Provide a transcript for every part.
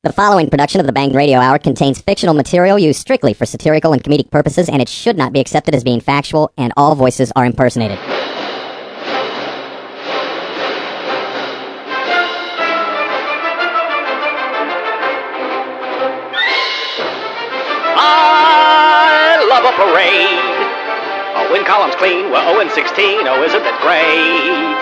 The following production of the Bang Radio Hour contains fictional material used strictly for satirical and comedic purposes, and it should not be accepted as being factual, and all voices are impersonated. I love a parade. A win column's clean, we're 0-16, oh isn't it great?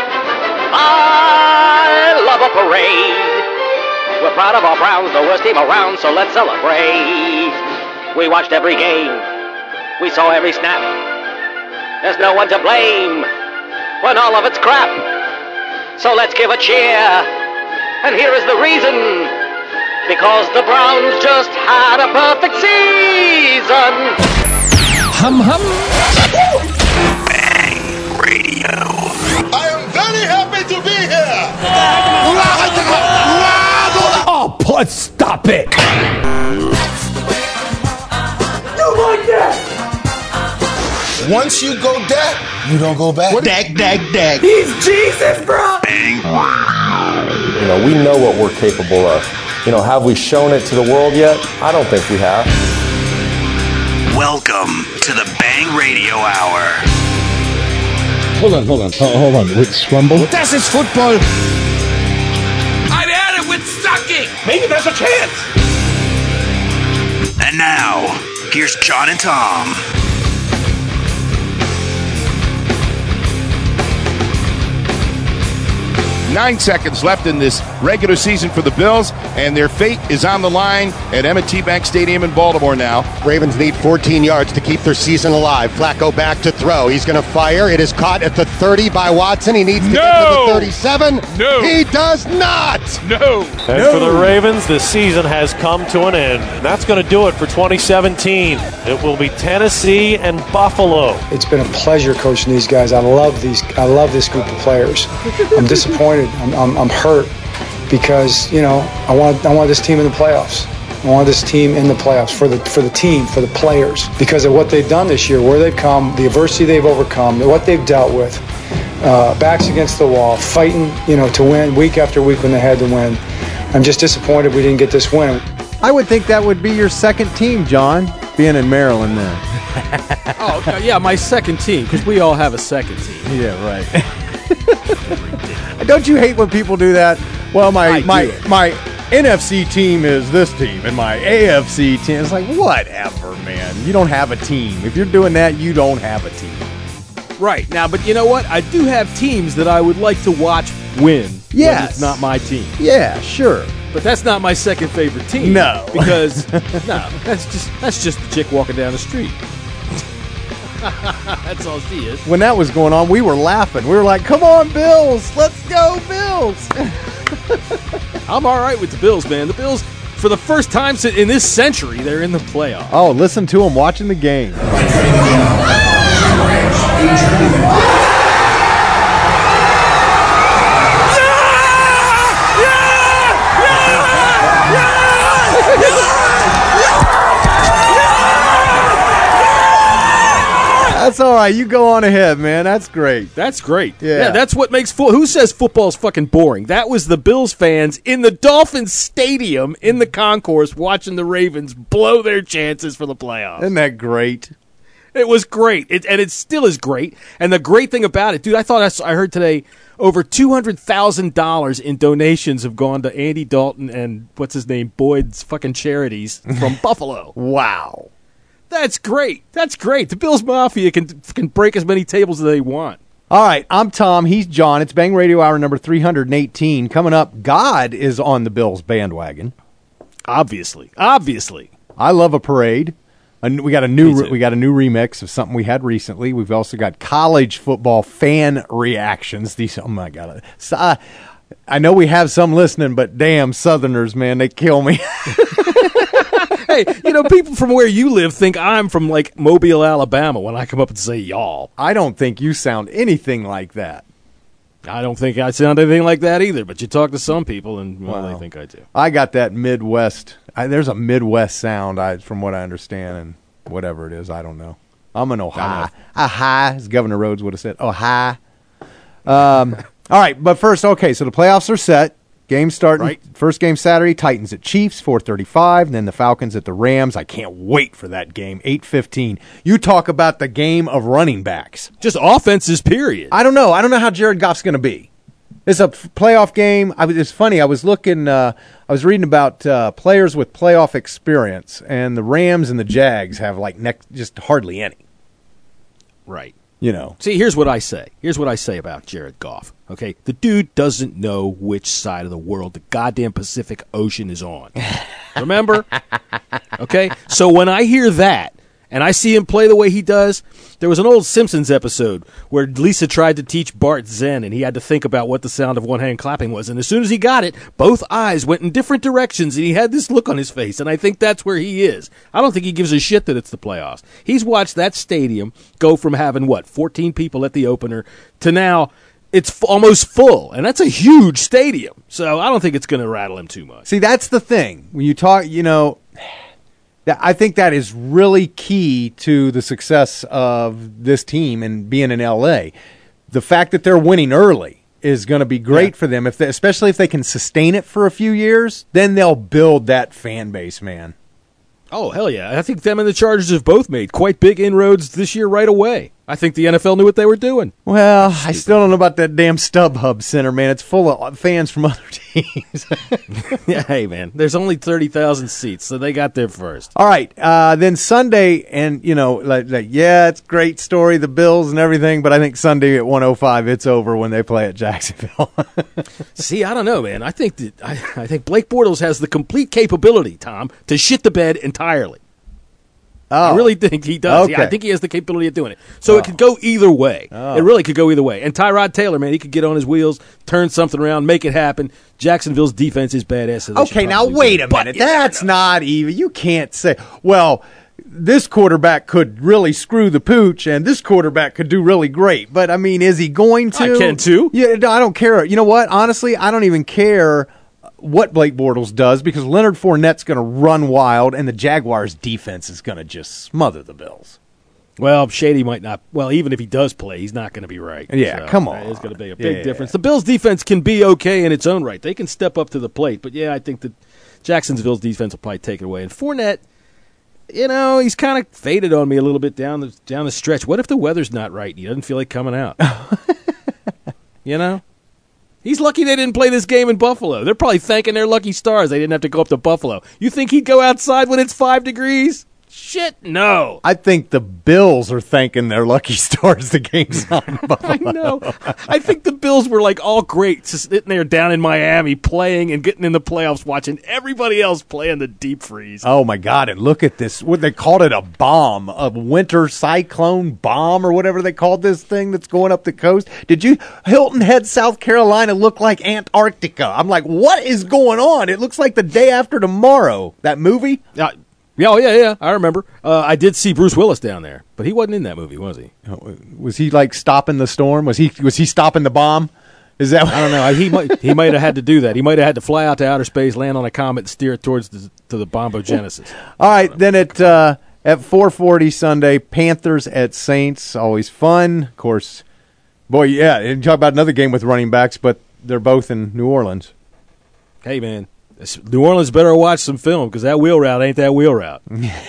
I love a parade. We're proud of our Browns, the worst team around, so let's celebrate. We watched every game. We saw every snap. There's no one to blame when all of it's crap. So let's give a cheer. And here is the reason. Because the Browns just had a perfect season. Hum hum. Bang Radio. I am very happy to be here. Oh, let's stop it. You like that? Once you go dead, you don't go back. Dag. He's Jesus, bro. Bang. You know, we know what we're capable of. You know, have we shown it to the world yet? I don't think we have. Welcome to the Bang Radio Hour. Hold on. With Scrumble? Das ist football. I've had it with sucking. Maybe there's a chance. And now, here's John and Tom. Nine seconds left in this regular season for the Bills, and their fate is on the line at M&T Bank Stadium in Baltimore now. Ravens need 14 yards to keep their season alive. Flacco back to throw. He's going to fire. It is caught at the 30 by Watson. He needs to get to the 37. No. He does not. No. And for the Ravens, the season has come to an end. And that's going to do it for 2017. It will be Tennessee and Buffalo. It's been a pleasure coaching these guys. I love this group of players. I'm disappointed. I'm hurt because, you know, I want this team in the playoffs. I want this team in the playoffs for the team, for the players, because of what they've done this year, where they've come, the adversity they've overcome, what they've dealt with, backs against the wall, fighting, you know, to win week after week when they had to win. I'm just disappointed we didn't get this win. I would think that would be your second team, John, being in Maryland then. Oh, yeah, my second team, because we all have a second team. Yeah, right. Don't you hate when people do that? Well, my NFC team is this team, and my AFC team is like, whatever, man. You don't have a team. If you're doing that, you don't have a team. Right. Now, but you know what? I do have teams that I would like to watch win. Yes. When it's not my team. Yeah, sure. But that's not my second favorite team. No. Because, that's just the chick walking down the street. That's all she is. When that was going on, we were laughing. We were like, come on, Bills. Let's go, Bills. I'm all right with the Bills, man. The Bills, for the first time in this century, they're in the playoffs. Oh, listen to them watching the game. That's all right. You go on ahead, man. That's great. That's great. Yeah, that's what makes Who says football's fucking boring? That was the Bills fans in the Dolphins Stadium in the concourse watching the Ravens blow their chances for the playoffs. Isn't that great? It was great, and it still is great. And the great thing about it, dude, I heard today over $200,000 in donations have gone to Andy Dalton and what's his name, Boyd's fucking charities from Buffalo. Wow. That's great. That's great. The Bills Mafia can break as many tables as they want. All right, I'm Tom. He's John. It's Bang Radio Hour number 318. Coming up, God is on the Bills bandwagon. Obviously. I love a parade. We got a new remix of something we had recently. We've also got college football fan reactions. Oh my God! I know we have some listening, but damn Southerners, man, they kill me. Hey, you know, people from where you live think I'm from, like, Mobile, Alabama when I come up and say y'all. I don't think you sound anything like that. I don't think I sound anything like that either, but you talk to some people, and, they think I do. I got that Midwest. There's a Midwest sound, from what I understand, and whatever it is, I don't know. I'm an Ohio. Ohio, as Governor Rhodes would have said. Ohio. All right, but first, okay, so the playoffs are set. Game starting, Right. First game Saturday, Titans at Chiefs, 4:35, and then the Falcons at the Rams. I can't wait for that game, 8:15. You talk about the game of running backs. Just offenses, period. I don't know how Jared Goff's going to be. It's a playoff game. It's funny. I was looking. I was reading about players with playoff experience, and the Rams and the Jags have just hardly any. Right. You know. See, here's what I say. Here's what I say about Jared Goff. Okay, the dude doesn't know which side of the world the goddamn Pacific Ocean is on. Remember? Okay, so when I hear that and I see him play the way he does, there was an old Simpsons episode where Lisa tried to teach Bart Zen, and he had to think about what the sound of one hand clapping was. And as soon as he got it, both eyes went in different directions, and he had this look on his face. And I think that's where he is. I don't think he gives a shit that it's the playoffs. He's watched that stadium go from having, 14 people at the opener to now it's almost full. And that's a huge stadium. So I don't think it's going to rattle him too much. See, that's the thing. When you talk, I think that is really key to the success of this team and being in L.A. The fact that they're winning early is going to be great for them, especially if they can sustain it for a few years. Then they'll build that fan base, man. Oh, hell yeah. I think them and the Chargers have both made quite big inroads this year right away. I think the NFL knew what they were doing. Well, I still don't know about that damn StubHub Center, man. It's full of fans from other teams. Yeah, hey, man. There's only 30,000 seats, so they got there first. All right. Then Sunday, and, it's a great story, the Bills and everything, but I think Sunday at 1:05, it's over when they play at Jacksonville. See, I don't know, man. I think Blake Bortles has the complete capability, Tom, to shit the bed entirely. I really think he does. Okay. Yeah, I think he has the capability of doing it. So it could go either way. It really could go either way. And Tyrod Taylor, man, he could get on his wheels, turn something around, make it happen. Jacksonville's defense is badass. So okay, now wait a minute. That's not even. You can't say, well, this quarterback could really screw the pooch and this quarterback could do really great. But, I mean, is he going to? I can too. Yeah, I don't care. You know what? Honestly, I don't even care what Blake Bortles does because Leonard Fournette's going to run wild and the Jaguars' defense is going to just smother the Bills. Well, Shady might not. Well, even if he does play, he's not going to be right. Yeah, come on. It's going to be a big difference. The Bills' defense can be okay in its own right. They can step up to the plate. But, yeah, I think that Jacksonville's defense will probably take it away. And Fournette, he's kind of faded on me a little bit down the stretch. What if the weather's not right and he doesn't feel like coming out? He's lucky they didn't play this game in Buffalo. They're probably thanking their lucky stars they didn't have to go up to Buffalo. You think he'd go outside when it's 5 degrees? Shit, no. I think the Bills are thanking their lucky stars the game's not in Buffalo. I know. I think the Bills were all great sitting there down in Miami playing and getting in the playoffs watching everybody else play in the deep freeze. Oh, my God. And look at this. What they called it, a bomb, a winter cyclone bomb or whatever they called this thing that's going up the coast. Hilton Head, South Carolina look like Antarctica. I'm like, what is going on? It looks like the day after tomorrow. That movie? Yeah, I remember. I did see Bruce Willis down there, but he wasn't in that movie, was he? Was he stopping the storm? Was he stopping the bomb? Is that? I don't know. He might have had to do that. He might have had to fly out to outer space, land on a comet, and steer it towards the bombogenesis. All right, then at 4:40 Sunday, Panthers at Saints. Always fun, of course. Boy, yeah. And talk about another game with running backs, but they're both in New Orleans. Hey, man. New Orleans better watch some film because that wheel route ain't that wheel route.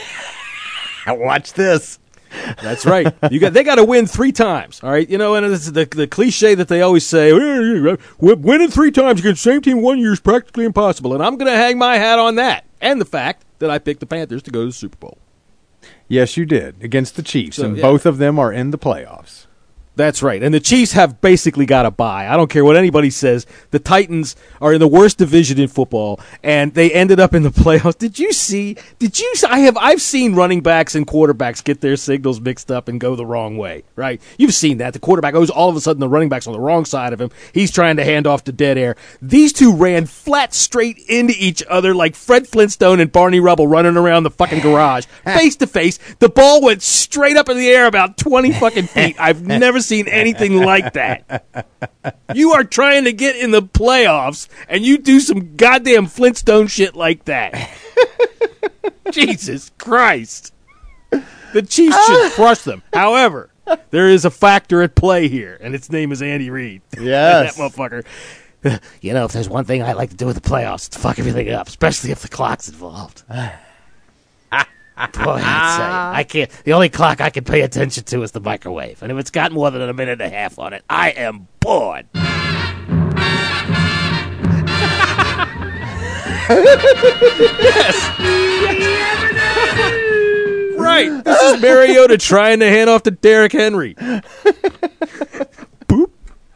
Watch this. That's right. They got to win 3 times. All right, and it's the cliche that they always say: winning 3 times against the same team 1 year is practically impossible. And I'm going to hang my hat on that, and the fact that I picked the Panthers to go to the Super Bowl. Yes, you did against the Chiefs, and both of them are in the playoffs. That's right. And the Chiefs have basically got a bye. I don't care what anybody says. The Titans are in the worst division in football, and they ended up in the playoffs. Did you see? I've seen running backs and quarterbacks get their signals mixed up and go the wrong way, right? You've seen that. The quarterback goes, all of a sudden the running back's on the wrong side of him. He's trying to hand off to dead air. These two ran flat straight into each other like Fred Flintstone and Barney Rubble running around the fucking garage. Face to face. The ball went straight up in the air about 20 fucking feet. I've never seen anything like that. You are trying to get in the playoffs and you do some goddamn Flintstone shit like that. Jesus Christ. The Chiefs should crush them. However, there is a factor at play here, and its name is Andy Reid. Yes. That motherfucker. You know, if there's one thing I like to do with the playoffs, it's fuck everything up, especially if the clock's involved. Boy, I can't. The only clock I can pay attention to is the microwave, and if it's got more than a minute and a half on it, I am bored. Yes. Right. This is Mariota trying to hand off to Derrick Henry. Boop.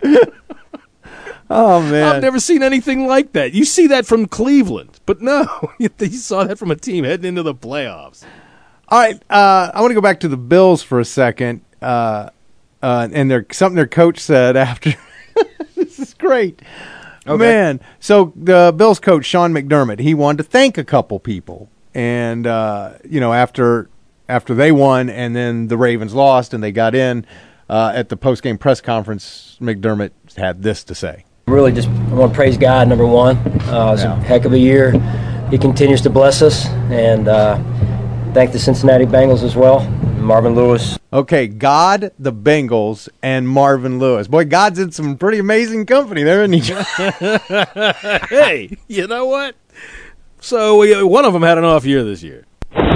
Oh, man. I've never seen anything like that. You see that from Cleveland, but no, you saw that from a team heading into the playoffs. All right, I want to go back to the Bills for a second, and something their coach said after. This is great. Okay. Man, so the Bills coach, Sean McDermott, he wanted to thank a couple people. And, after they won and then the Ravens lost and they got in, at the post-game press conference, McDermott had this to say. Really just I want to praise God, number one. It's a heck of a year. He continues to bless us, and thank the Cincinnati Bengals as well, Marvin Lewis. Okay, God, the Bengals, and Marvin Lewis. Boy, God's in some pretty amazing company there, isn't he? Hey, you know what? So one of them had an off year this year.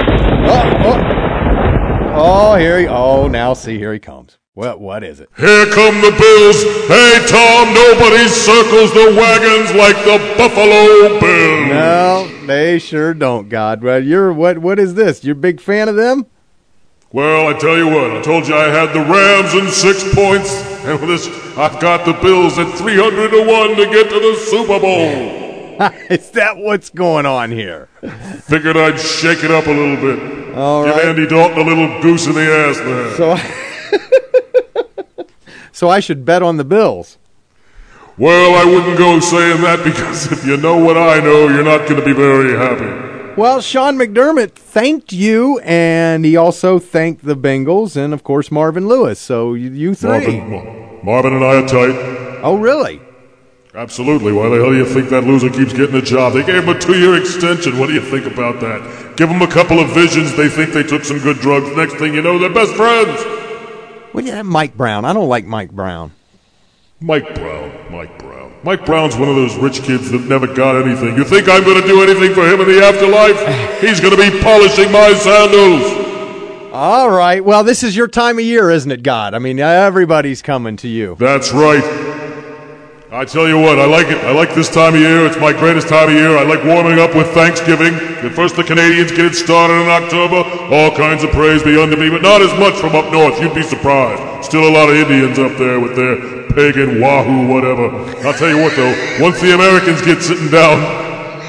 Here he comes. What is it? Here come the Bills. Hey, Tom, nobody circles the wagons like the Buffalo Bills. No, they sure don't, God. Well, what is this? You're a big fan of them? Well, I tell you what, I told you I had the Rams in 6 points, and with this, I've got the Bills at 300-1 to get to the Super Bowl. Is that what's going on here? Figured I'd shake it up a little bit. All Give right. Andy Dalton a little goose in the ass there. So I should bet on the Bills. Well, I wouldn't go saying that because if you know what I know, you're not going to be very happy. Well, Sean McDermott thanked you, and he also thanked the Bengals and, of course, Marvin Lewis. So you three. Marvin and I are tight. Oh, really? Absolutely. Why the hell do you think that loser keeps getting a job? They gave him a 2-year extension. What do you think about that? Give them a couple of visions. They think they took some good drugs. Next thing you know, they're best friends. Well, yeah, Mike Brown. I don't like Mike Brown. Mike Brown. Mike Brown's one of those rich kids that never got anything. You think I'm going to do anything for him in the afterlife? He's going to be polishing my sandals. All right. Well, this is your time of year, isn't it, God? I mean, everybody's coming to you. That's right. I tell you what, I like it. I like this time of year. It's my greatest time of year. I like warming up with Thanksgiving. First the Canadians get it started in October. All kinds of praise be unto me, but not as much from up north. You'd be surprised. Still a lot of Indians up there with their pagan wahoo whatever. I'll tell you what, though, once the Americans get sitting down...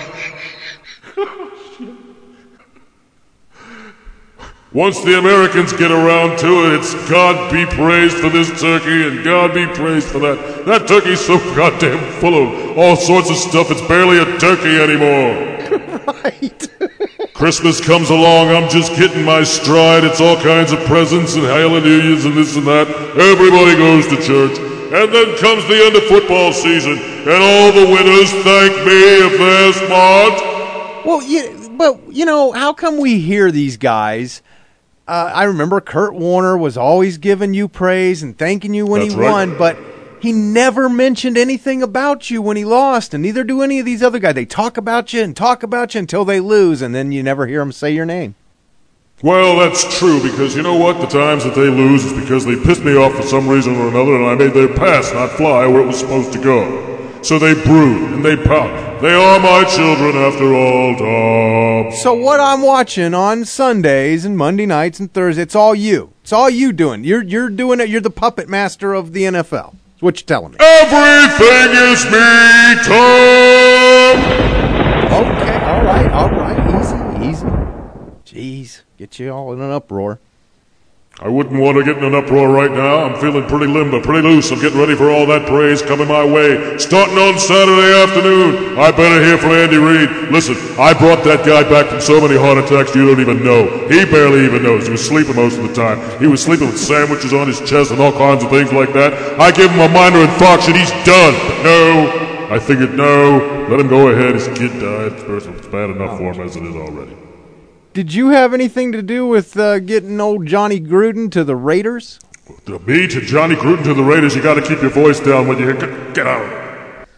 Once the Americans get around to it, it's God be praised for this turkey and God be praised for that. That turkey's so goddamn full of all sorts of stuff, it's barely a turkey anymore. Right. Christmas comes along, I'm just getting my stride. It's all kinds of presents and hallelujahs and this and that. Everybody goes to church. And then comes the end of football season, and all the winners thank me if they're smart. Well, how come we hear these guys... I remember Kurt Warner was always giving you praise and thanking you when he won, but he never mentioned anything about you when he lost, and neither do any of these other guys. They talk about you until they lose, and then you never hear them say your name. Well, that's true, because you know what? The times that they lose is because they pissed me off for some reason or another, and I made their pass not fly where it was supposed to go. So they brood and they pout. They are my children after all, Tom. So what I'm watching on Sundays and Monday nights and Thursdays, it's all you. It's all you doing. You're doing it. You're the puppet master of the NFL. That's what you're telling me. Everything is me, Tom. Okay, all right. Easy. Jeez, get you all in an uproar. I wouldn't want to get in an uproar right now. I'm feeling pretty limber, pretty loose. I'm getting ready for all that praise coming my way. Starting on Saturday afternoon, I better hear from Andy Reid. Listen, I brought that guy back from so many heart attacks you don't even know. He barely even knows. He was sleeping most of the time. He was sleeping with sandwiches on his chest and all kinds of things like that. I gave him a minor infarction. He's done. But no, I figured no. Let him go ahead. His kid died. It's bad enough for him as it is already. Did you have anything to do with getting old Johnny Gruden to the Raiders? Me to Johnny Gruden to the Raiders? You got to keep your voice down when you get out of it.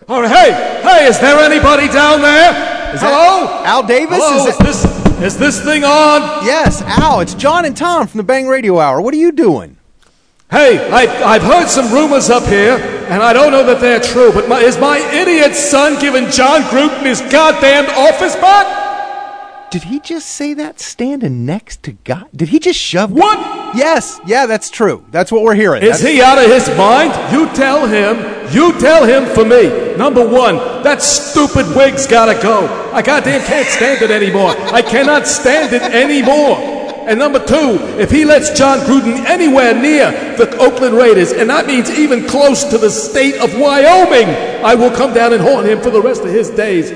Oh, hey, is there anybody down there? Hello? Al Davis? Hello, is this thing on? Yes, Al, it's John and Tom from the Bang Radio Hour. What are you doing? Hey, I've heard some rumors up here, and I don't know that they're true, but is my idiot son giving John Gruden his goddamn office back? Did he just say that standing next to God? Did he just shove... What? Yes, yeah, that's true. That's what we're hearing. Is he out of his mind? You tell him for me. Number one, that stupid wig's gotta go. I goddamn can't stand it anymore. I cannot stand it anymore. And number two, if he lets John Gruden anywhere near the Oakland Raiders, and that means even close to the state of Wyoming, I will come down and haunt him for the rest of his days.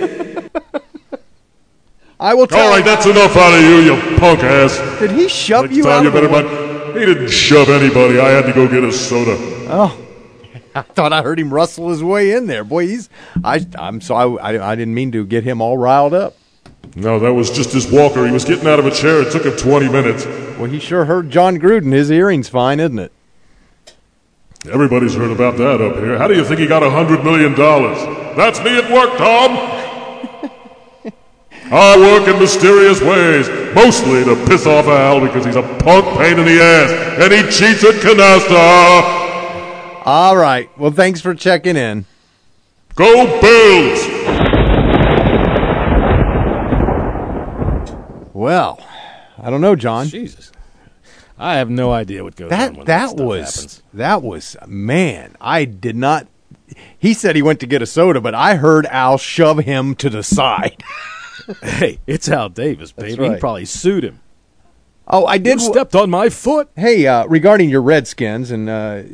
I will tell All right, that's enough out of you punk ass. Did he shove Next you time out you of the better way? He didn't shove anybody. I had to go get a soda. Oh, I thought I heard him rustle his way in there. Boy, I'm sorry. I didn't mean to get him all riled up. No, that was just his walker. He was getting out of a chair. It took him 20 minutes. Well, he sure heard John Gruden. His hearing's fine, isn't it? Everybody's heard about that up here. How do you think he got $100 million? That's me at work, Tom. I work in mysterious ways, mostly to piss off Al because he's a punk pain in the ass, and he cheats at canasta. All right. Well, thanks for checking in. Go Bills! Well, I don't know, John. Jesus. I have no idea what goes on when that stuff happens. That was, man, I did not. He said he went to get a soda, but I heard Al shove him to the side. Hey, it's Al Davis, baby. Right. He probably sued him. Oh, I did. You stepped on my foot. Hey, regarding your Redskins, and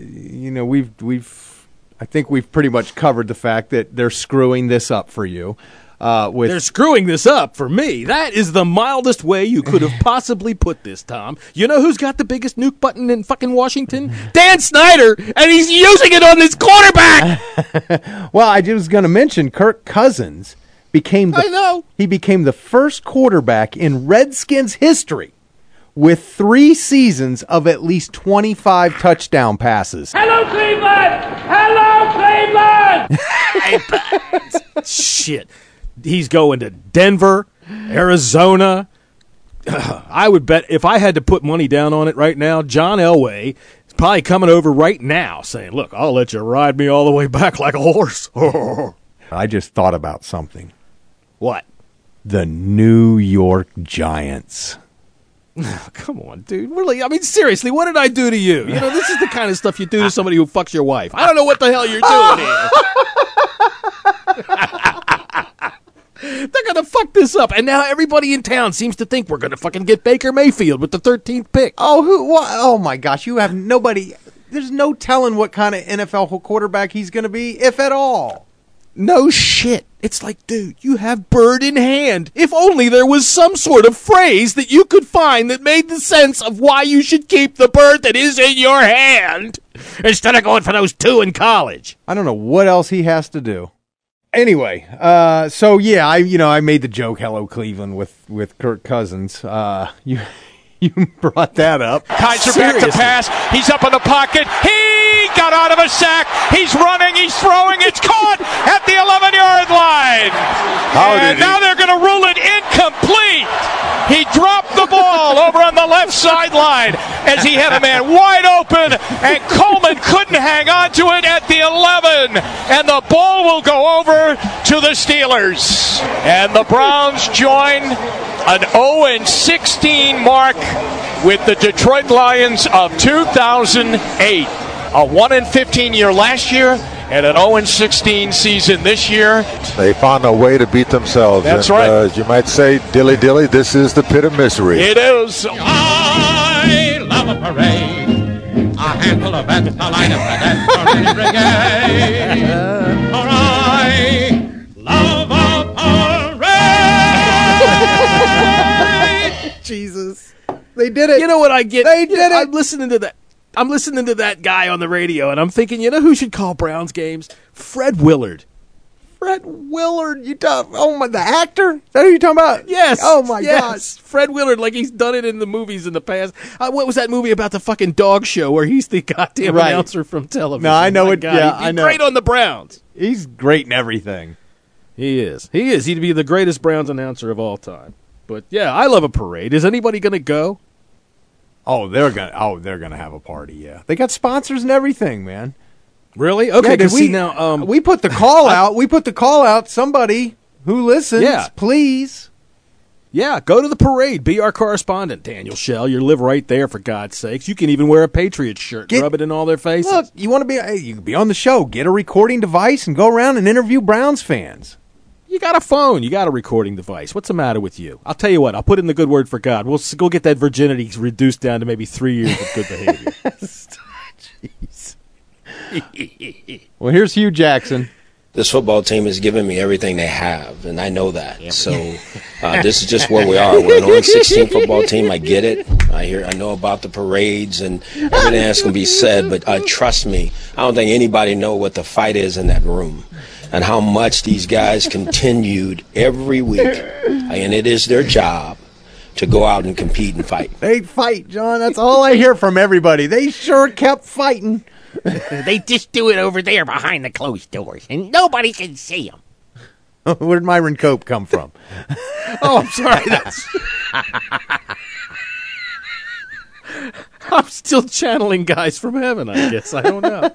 I think we've pretty much covered the fact that they're screwing this up for you. They're screwing this up for me. That is the mildest way you could have possibly put this, Tom. You know who's got the biggest nuke button in fucking Washington? Dan Snyder, and he's using it on this quarterback. Well, I was going to mention Kirk Cousins became the first quarterback in Redskins history with 3 seasons of at least 25 touchdown passes. Hello, Cleveland! Hello, Cleveland! Shit. He's going to Denver, Arizona. I would bet if I had to put money down on it right now, John Elway is probably coming over right now saying, look, I'll let you ride me all the way back like a horse. I just thought about something. What? The New York Giants. Come on, dude. Really? I mean, seriously, what did I do to you? You know, this is the kind of stuff you do to somebody who fucks your wife. I don't know what the hell you're doing here. They're going to fuck this up. And now everybody in town seems to think we're going to fucking get Baker Mayfield with the 13th pick. Oh my gosh. You have nobody. There's no telling what kind of NFL quarterback he's going to be, if at all. No shit. It's like, dude, you have bird in hand. If only there was some sort of phrase that you could find that made the sense of why you should keep the bird that is in your hand instead of going for those 2 in college. I don't know what else he has to do. Anyway, so yeah, I made the joke, hello Cleveland, with Kirk Cousins. You brought that up. Kaiser back to pass. He's up in the pocket. He got out of a sack. He's running. He's throwing. It's caught at the 11-yard line. Now they're going to rule it incomplete. He dropped the ball over on the left sideline as he had a man wide open, and Coleman couldn't hang on to it at the 11. And the ball will go over to the Steelers. And the Browns join an 0-16 mark with the Detroit Lions of 2008. A 1-15 year last year and an 0-16 season this year. They found a way to beat themselves. That's and, right. As you might say, dilly dilly, this is the pit of misery. It is. I love a parade. A handful of bats, a line of cadets for any brigade. For I love a parade. Jesus. They did it. You know what I get? They did it. I'm listening to that guy on the radio, and I'm thinking, you know who should call Browns games? Fred Willard. Fred Willard, the actor? Is that who you're talking about? Yes. Oh my gosh. Fred Willard, like he's done it in the movies in the past. What was that movie about the fucking dog show where he's the goddamn announcer from television? No, I know it. God, Yeah, he'd be I know. great on the Browns. He's great in everything. He is. He'd be the greatest Browns announcer of all time. But yeah, I love a parade. Is anybody going to go? Oh, they're gonna have a party. Yeah, they got sponsors and everything, man. Really? Okay. Yeah, we put the call out. We put the call out. Somebody who listens, please. Yeah, go to the parade. Be our correspondent, Daniel Shell. You live right there, for God's sakes. You can even wear a Patriots shirt and rub it in all their faces. Look, you want to be? Hey, you can be on the show. Get a recording device and go around and interview Browns fans. You got a phone. You got a recording device. What's the matter with you? I'll tell you what. I'll put in the good word for God. We'll go get that virginity reduced down to maybe 3 years of good behavior. Jeez. Well, here's Hugh Jackson. This football team has given me everything they have, and I know that. Yep. So this is just where we are. We're an 0-16 football team. I get it. I know about the parades and everything that's going to be said, but trust me, I don't think anybody know what the fight is in that room and how much these guys continued every week. And it is their job to go out and compete and fight. They fight, John. That's all I hear from everybody. They sure kept fighting. They just do it over there behind the closed doors, and nobody can see them. Where'd Myron Cope come from? Oh, I'm sorry. I'm still channeling guys from heaven, I guess. I don't know.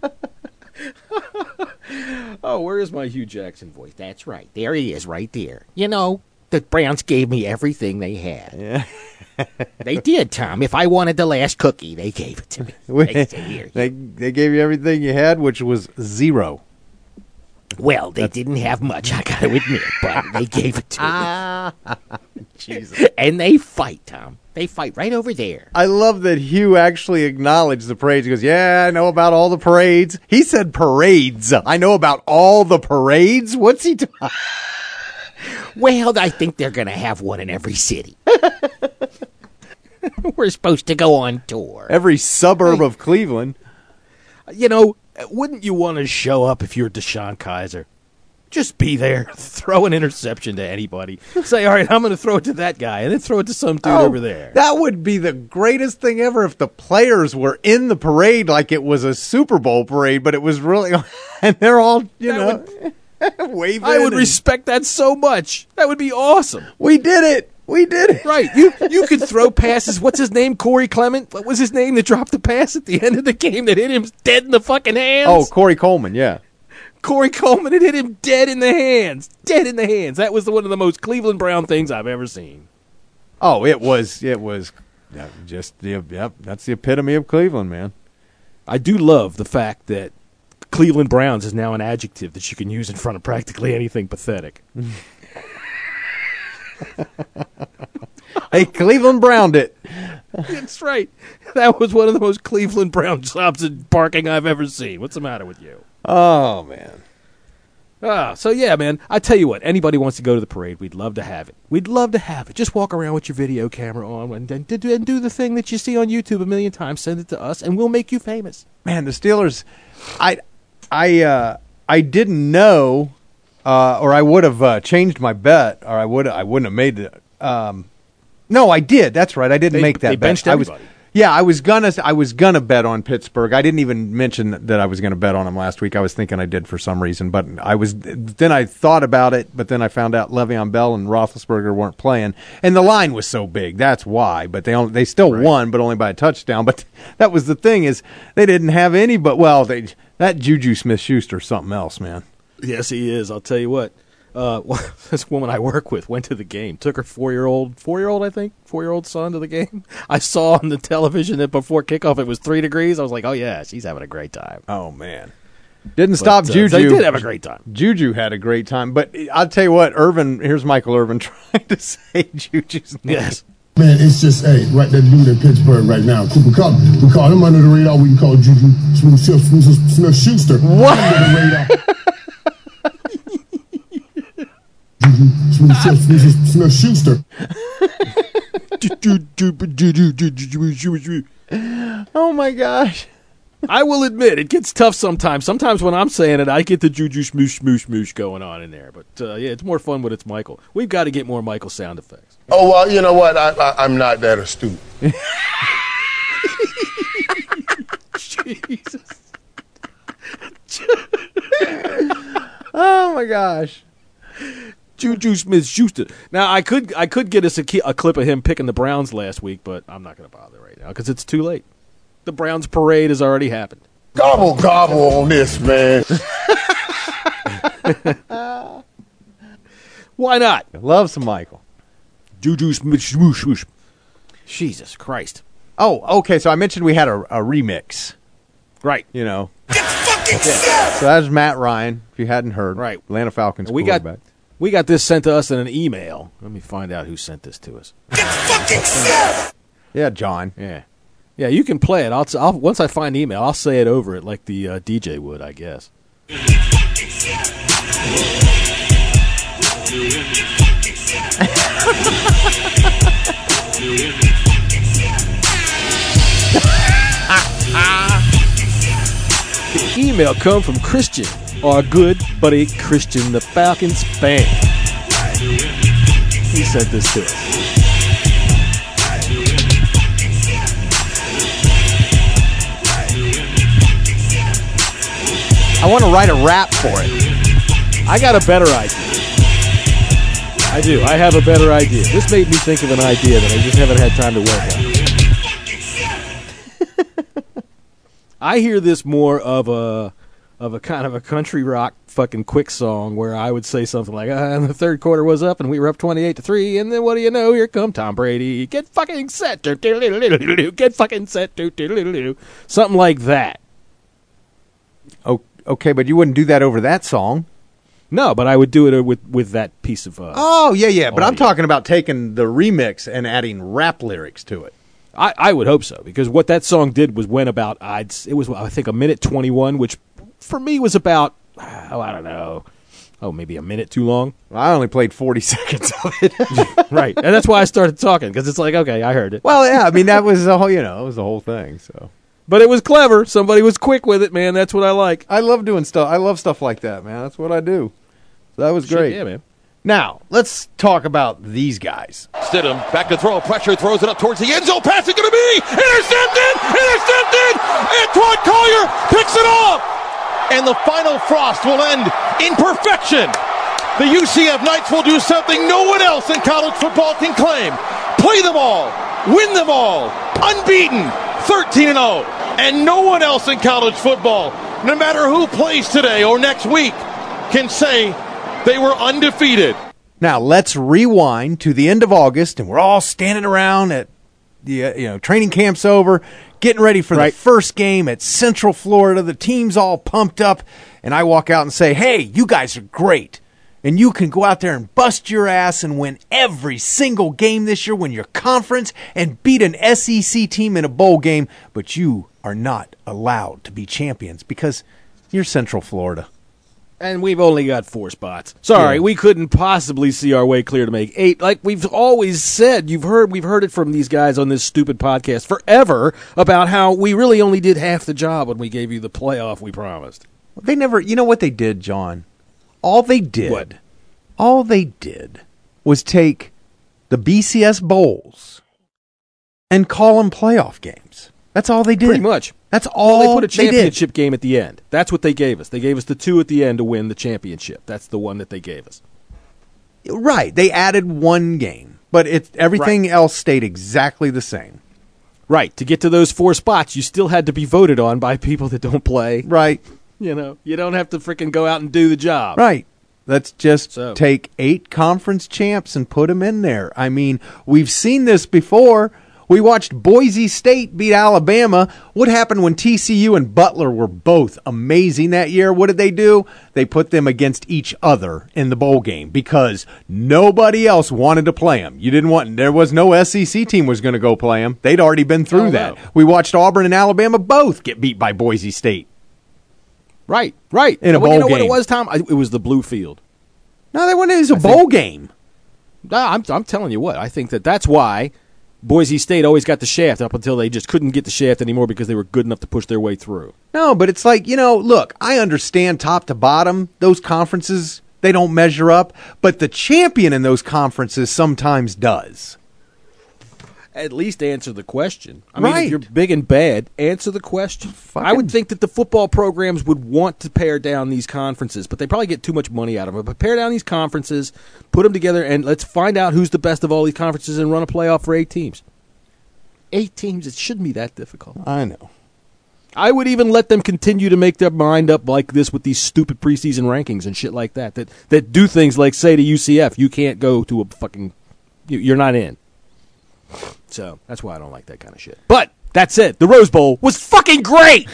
Oh, where is my Hugh Jackson voice? That's right. There he is, right there. You know, the Browns gave me everything they had. Yeah. They did, Tom. If I wanted the last cookie, they gave it to me. They gave you everything you had, which was zero. Well, they didn't have much, I got to admit, but they gave it to me. Jesus. And they fight, Tom. They fight right over there. I love that Hugh actually acknowledged the parades. He goes, yeah, I know about all the parades. He said parades. I know about all the parades? What's he talking? Well, I think they're going to have one in every city. We're supposed to go on tour. Every suburb of Cleveland. You know, wouldn't you want to show up if you're Deshaun Kaiser? Just be there. Throw an interception to anybody. Say, all right, I'm going to throw it to that guy, and then throw it to some dude over there. That would be the greatest thing ever if the players were in the parade like it was a Super Bowl parade, but it was really, and they're all, waving. I would respect that so much. That would be awesome. We did it. Right. You could throw passes. What's his name? Corey Clement? What was his name that dropped the pass at the end of the game that hit him dead in the fucking hands? Oh, Corey Coleman, yeah. Corey Coleman had hit him dead in the hands. Dead in the hands. That was one of the most Cleveland Brown things I've ever seen. Oh, it was just that's the epitome of Cleveland, man. I do love the fact that Cleveland Browns is now an adjective that you can use in front of practically anything pathetic. Hey, Cleveland Browned it. That's right. That was one of the most Cleveland Brown jobs in barking I've ever seen. What's the matter with you? Oh, man. So, yeah, man, I tell you what, anybody wants to go to the parade, we'd love to have it. We'd love to have it. Just walk around with your video camera on and do the thing that you see on YouTube a million times. Send it to us, and we'll make you famous. Man, the Steelers, I didn't know, or I would have changed my bet, or I wouldn't have made it. No, I did. That's right. I didn't make that bet. They benched everybody. I was gonna bet on Pittsburgh. I didn't even mention that I was gonna bet on them last week. I was thinking I did for some reason, but then I thought about it, but then I found out Le'Veon Bell and Roethlisberger weren't playing, and the line was so big. That's why. But they still won, but only by a touchdown. But that was the thing, is they didn't have any. But that Juju Smith-Schuster's something else, man. Yes, he is. I'll tell you what. This woman I work with went to the game, took her 4-year-old son to the game. I saw on the television that before kickoff it was 3 degrees. I was like, oh, yeah, she's having a great time. Oh, man. Didn't stop Juju. They did have a great time. Juju had a great time. But I'll tell you what, here's Michael Irvin trying to say Juju's name. Yes. Man, it's just, right there, dude in Pittsburgh right now, Cooper Kupp. We call him under the radar. We can call Juju Smith-Schuster. What? Under the radar. Smith-Schuster. Oh my gosh. I will admit, it gets tough sometimes. Sometimes when I'm saying it, I get the Juju smoosh going on in there. But, yeah, it's more fun when it's Michael. We've got to get more Michael sound effects. Oh, well, you know what? I'm not that astute. Jesus. Oh my gosh. Juju Smith-Schuster. Now I could get us a clip of him picking the Browns last week, but I'm not going to bother right now because it's too late. The Browns parade has already happened. Gobble, gobble on this, man. Why not? Love some Michael. Juju Smith-Schuster. Jesus Christ. Oh, okay. So I mentioned we had a remix. Right. You know. So that's Matt Ryan, if you hadn't heard. Right. Atlanta Falcons quarterback. We got this sent to us in an email. Let me find out who sent this to us. Yeah, John. Yeah, you can play it. I'll once I find the email, I'll say it over it like the DJ would, I guess. The email come from Christian, our good buddy Christian, the Falcons fan. He sent this to us. I want to write a rap for it. I got a better idea. I do. I have a better idea. This made me think of an idea that I just haven't had time to work on. I hear this more of a kind of a country rock fucking quick song where I would say something like, and the third quarter was up and we were up 28-3, and then what do you know? Here come Tom Brady. Get fucking set. Get fucking set. Something like that. Okay, but you wouldn't do that over that song. No, but I would do it with that piece of Oh, yeah. But audio. I'm talking about taking the remix and adding rap lyrics to it. I would hope so, because what that song did was went about, it was, I think, 1:21, which for me was about, I don't know, maybe a minute too long. Well, I only played 40 seconds of it. Right, and that's why I started talking, because it's like, okay, I heard it. Well, yeah, I mean, that was the whole, it was the whole thing, so. But it was clever. Somebody was quick with it, man. That's what I like. I love doing stuff. I love stuff like that, man. That's what I do. So that was great. Yeah, man. Now, let's talk about these guys. Stidham back to throw. Pressure, throws it up towards the end zone. Pass is going to be intercepted! Intercepted! Antoine Collier picks it off! And the final frost will end in perfection. The UCF Knights will do something no one else in college football can claim. Play them all. Win them all. Unbeaten. 13-0. And no one else in college football, no matter who plays today or next week, can say they were undefeated. Now, let's rewind to the end of August, and we're all standing around at the training camp's over, getting ready for the first game at Central Florida. The team's all pumped up, and I walk out and say, hey, you guys are great. And you can go out there and bust your ass and win every single game this year, win your conference, and beat an SEC team in a bowl game. But you are not allowed to be champions because you're Central Florida. And we've only got 4 spots. Sorry, we couldn't possibly see our way clear to make 8. Like we've always said, we've heard it from these guys on this stupid podcast forever about how we really only did half the job when we gave you the playoff we promised. They never, you know what they did, John? All they did was take the BCS Bowls and call them playoff games. That's all they did. Pretty much. That's all they put a championship game at the end. That's what they gave us. They gave us the 2 at the end to win the championship. That's the one that they gave us. Right. They added 1 game, but everything else stayed exactly the same. Right. To get to those 4 spots, you still had to be voted on by people that don't play. Right. You don't have to freaking go out and do the job. Right. Let's just take 8 conference champs and put them in there. I mean, we've seen this before. We watched Boise State beat Alabama. What happened when TCU and Butler were both amazing that year? What did they do? They put them against each other in the bowl game because nobody else wanted to play them. There was no SEC team was going to go play them. They'd already been through that. No. We watched Auburn and Alabama both get beat by Boise State. Right. In a bowl game. You know what it was, Tom? It was the blue field. No, it was a bowl game. No, I'm telling you what. I think that's why Boise State always got the shaft up until they just couldn't get the shaft anymore because they were good enough to push their way through. No, but it's like, look, I understand top to bottom, those conferences, they don't measure up, but the champion in those conferences sometimes does. at least answer the question. I mean, Right. if you're big and bad, answer the question. I would think that the football programs would want to pare down these conferences, but they probably get too much money out of them. But pare down these conferences, put them together, and let's find out who's the best of all these conferences and run a playoff for 8 teams. 8 teams, it shouldn't be that difficult. I know. I would even let them continue to make their mind up like this with these stupid preseason rankings and shit like that do things like say to UCF, you can't go to a fucking, you're not in. So that's why I don't like that kind of shit. But that said, the Rose Bowl was fucking great.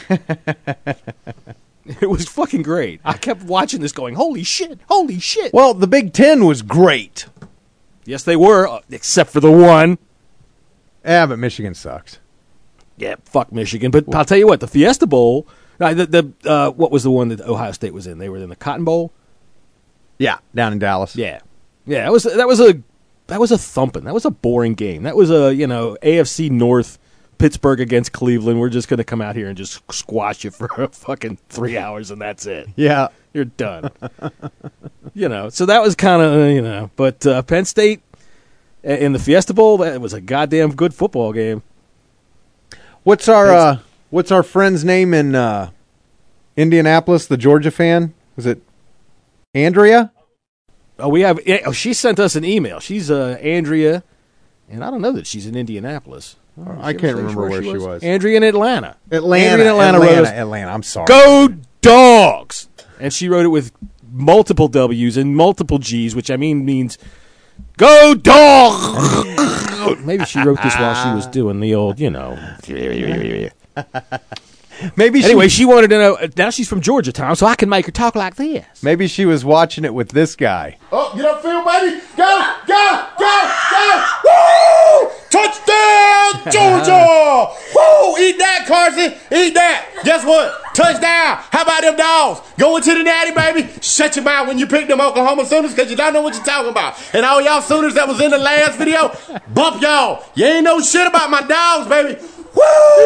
It was fucking great. I kept watching this going, holy shit, holy shit. Well, the Big Ten was great. Yes, they were, except for the one. Yeah, but Michigan sucks. Yeah, fuck Michigan. But I'll tell you what, the Fiesta Bowl, what was the one that Ohio State was in? They were in the Cotton Bowl? Yeah, down in Dallas. Yeah. Yeah, that was a thumping. That was a boring game. That was a, AFC North, Pittsburgh against Cleveland. We're just going to come out here and just squash you for fucking 3 hours and that's it. Yeah. You're done. So that was kind of, but Penn State in the Fiesta Bowl, that was a goddamn good football game. What's our friend's name in Indianapolis, the Georgia fan? Was it Andrea? Oh, she sent us an email. She's Andrea, and I don't know that she's in Indianapolis. I can't remember where she was. Andrea in Atlanta. Atlanta. I'm sorry. Go Dogs! And she wrote it with multiple W's and multiple G's, which means Go Dogs! Maybe she wrote this while she was doing the old, Anyway, she wanted to know. Now she's from Georgia Town, so I can make her talk like this. Maybe she was watching it with this guy. Oh, get upfield, baby. Go, go, go, go. Woo! Touchdown, Georgia. Woo! Eat that, Carson. Eat that. Guess what? Touchdown. How about them dogs? Going to the natty, baby. Shut your mouth when you pick them Oklahoma Sooners because you don't know what you're talking about. And all y'all Sooners that was in the last video, bump y'all. You ain't know shit about my dogs, baby. Woo!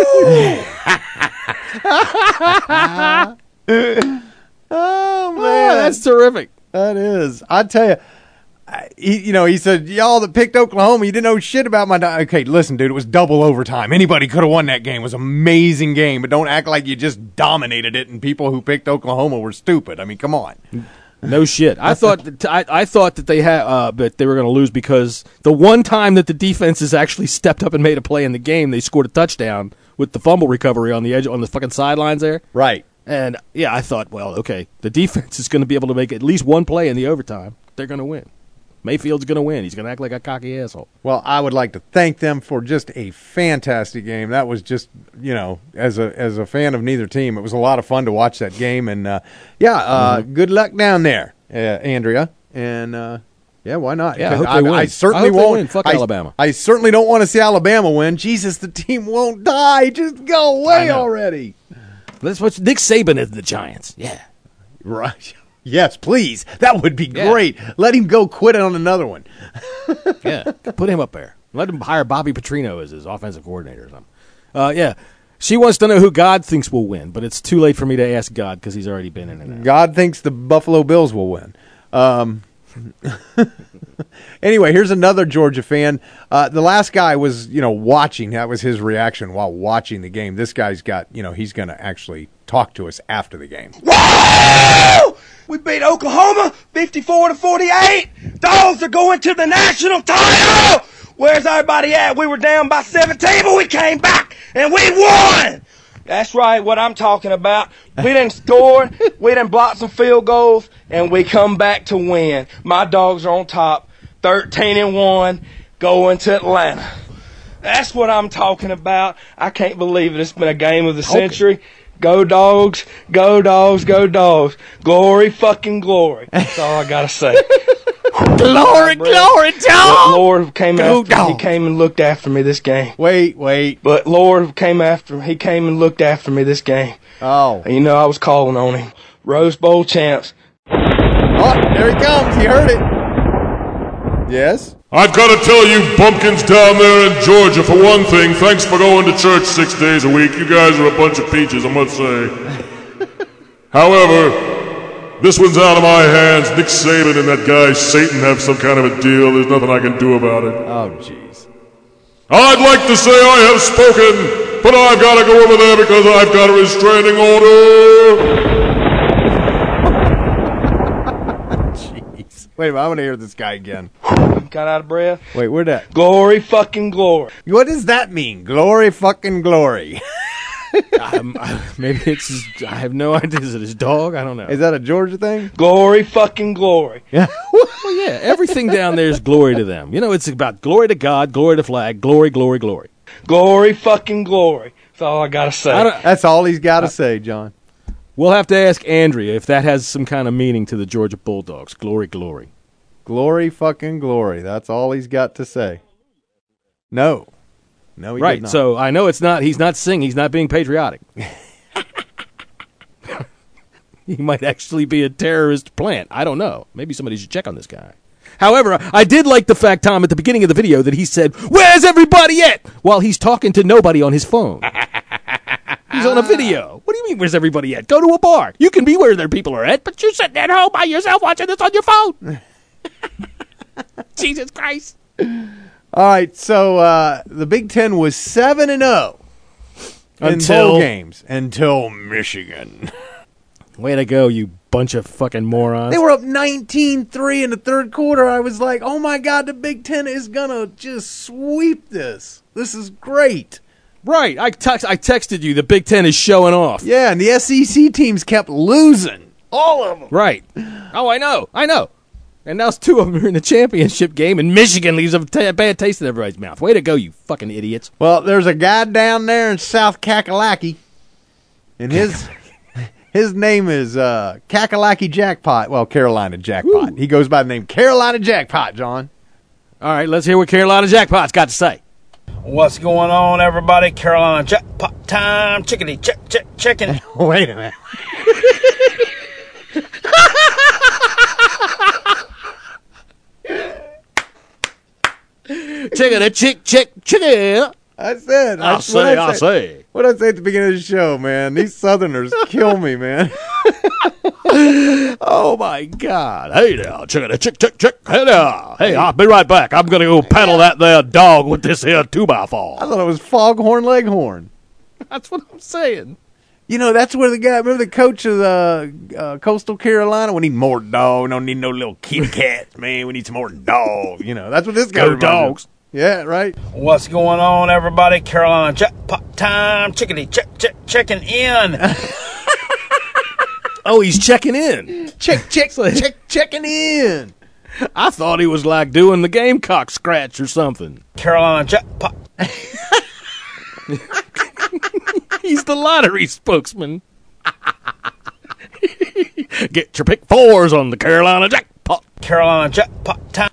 Oh, man. That's terrific. That is. I tell you, he said, y'all that picked Oklahoma, you didn't know shit about my dog. Okay, listen, dude, it was double overtime. Anybody could have won that game. It was an amazing game, but don't act like you just dominated it and people who picked Oklahoma were stupid. I mean, come on. No shit. I thought that they had, but they were going to lose because the one time that the defenses actually stepped up and made a play in the game, they scored a touchdown with the fumble recovery on the edge on the fucking sidelines there. Right. And yeah, I thought, well, okay, the defense is going to be able to make at least one play in the overtime. They're going to win. Mayfield's going to win. He's going to act like a cocky asshole. Well, I would like to thank them for just a fantastic game. That was just, as a fan of neither team, it was a lot of fun to watch that game. And, good luck down there, Andrea. And, why not? Yeah, I hope they win. I certainly hope they won't. win. Fuck Alabama. I certainly don't want to see Alabama win. Jesus, the team won't die. Just go away already. That's what Nick Saban is the Giants. Yeah. Right. Yes, please. That would be great. Let him go quit on another one. Yeah, put him up there. Let him hire Bobby Petrino as his offensive coordinator or something. She wants to know who God thinks will win, but it's too late for me to ask God because he's already been in it. God thinks the Buffalo Bills will win. Anyway, here's another Georgia fan. The last guy was, watching. That was his reaction while watching the game. This guy's got, he's going to actually talk to us after the game. Woo! We beat Oklahoma 54-48. Dogs are going to the national title. Where's everybody at? We were down by 17, but we came back and we won. That's right, what I'm talking about. We didn't score, we didn't block some field goals, and we come back to win. My dogs are on top, 13-1, going to Atlanta. That's what I'm talking about. I can't believe it. It's been a game of the century. Go Dogs, go Dogs, go Dogs. Glory fucking glory. That's all I gotta say. Glory, glory, dog! Lord came after me. He came and looked after me this game. Wait. But Lord came after me. He came and looked after me this game. Oh. And I was calling on him. Rose Bowl champs. Oh, there he comes. He heard it. Yes? I've got to tell you bumpkins down there in Georgia, for one thing, thanks for going to church 6 days a week. You guys are a bunch of peaches, I must say. However, this one's out of my hands. Nick Saban and that guy Satan have some kind of a deal. There's nothing I can do about it. Oh, jeez. I'd like to say I have spoken, but I've got to go over there because I've got a restraining order. Jeez. Wait a minute, I want to hear this guy again. Got out of breath? Wait, where'd that? Glory fucking glory. What does that mean? Glory fucking glory. Maybe it's I have no idea. Is it his dog? I don't know. Is that a Georgia thing? Glory fucking glory. Yeah. Well, yeah, everything down there is glory to them. You know, it's about glory to God, glory to flag, glory, glory, glory. Glory fucking glory. That's all I got to say. That's all he's got to say, John. We'll have to ask Andrea if that has some kind of meaning to the Georgia Bulldogs. Glory, glory. Glory fucking glory. That's all he's got to say. No, he right, did not. So I know it's not. He's not singing. He's not being patriotic. He might actually be a terrorist plant. I don't know. Maybe somebody should check on this guy. However, I did like the fact, Tom, at the beginning of the video that he said, "Where's everybody at?" while he's talking to nobody on his phone. He's on a video. What do you mean, where's everybody at? Go to a bar. You can be where their people are at, but you're sitting at home by yourself watching this on your phone. Jesus Christ. All right, so the Big Ten was 7-0 in bowl games until Michigan. Way to go, you bunch of fucking morons. They were up 19-3 in the third quarter. I was like, oh, my God, the Big Ten is going to just sweep this. This is great. Right. I texted you. The Big Ten is showing off. Yeah, and the SEC teams kept losing. All of them. Right. Oh, I know. And now 2 of them are in the championship game, and Michigan leaves a bad taste in everybody's mouth. Way to go, you fucking idiots. Well, there's a guy down there in South Kakalaki, and his name is Kakalaki Jackpot. Well, Carolina Jackpot. Woo. He goes by the name Carolina Jackpot, John. All right, let's hear what Carolina Jackpot's got to say. What's going on, everybody? Carolina Jackpot time. Chickadee, chicken. Wait a minute. Chicken. I said. I'll say. What did I say at the beginning of the show, man? These Southerners kill me, man. Oh, my God. Hey now, chick. Hey now. Hey, I'll be right back. I'm going to go paddle that there dog with this here 2x4. I thought it was Foghorn Leghorn. That's what I'm saying. You know, that's where the guy, remember the coach of the Coastal Carolina? We need more dog. We don't need no little kitty cats, man. We need some more dog. You know, that's what this guy Go dogs. Yeah, right. What's going on, everybody? Carolina Jackpot time. Chickadee, checking in. Oh, he's checking in. Checking in. I thought he was like doing the Gamecock scratch or something. Carolina Jackpot. He's the lottery spokesman. Get your pick 4s on the Carolina Jackpot. Carolina Jackpot time.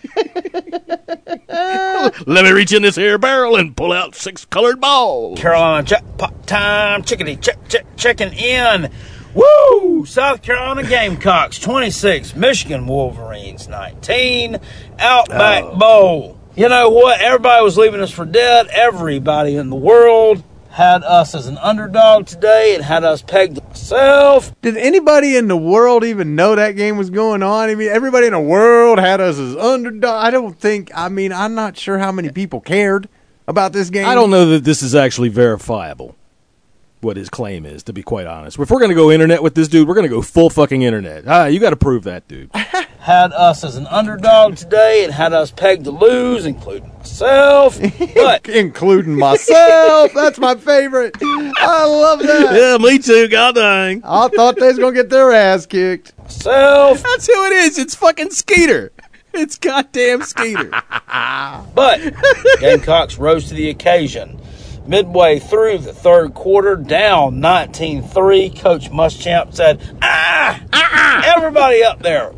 Let me reach in this here barrel and pull out 6 colored balls. Carolina Jackpot time. Chickadee, checking in. Woo! South Carolina Gamecocks 26, Michigan Wolverines 19, Outback Bowl. You know what? Everybody was leaving us for dead. Everybody in the world had us as an underdog today and had us pegged to myself. Did anybody in the world even know that game was going on? I mean, everybody in the world had us as underdog. I'm not sure how many people cared about this game. I don't know that this is actually verifiable, what his claim is, to be quite honest. If we're going to go internet with this dude, we're going to go full fucking internet. You got to prove that, dude. Had us as an underdog today and had us pegged to lose, including myself. But including myself. That's my favorite. I love that. Yeah, me too. God dang. I thought they was going to get their ass kicked. Myself. That's who it is. It's fucking Skeeter. It's goddamn Skeeter. But Gamecocks rose to the occasion. Midway through the third quarter, down 19-3, Coach Muschamp said, everybody up there.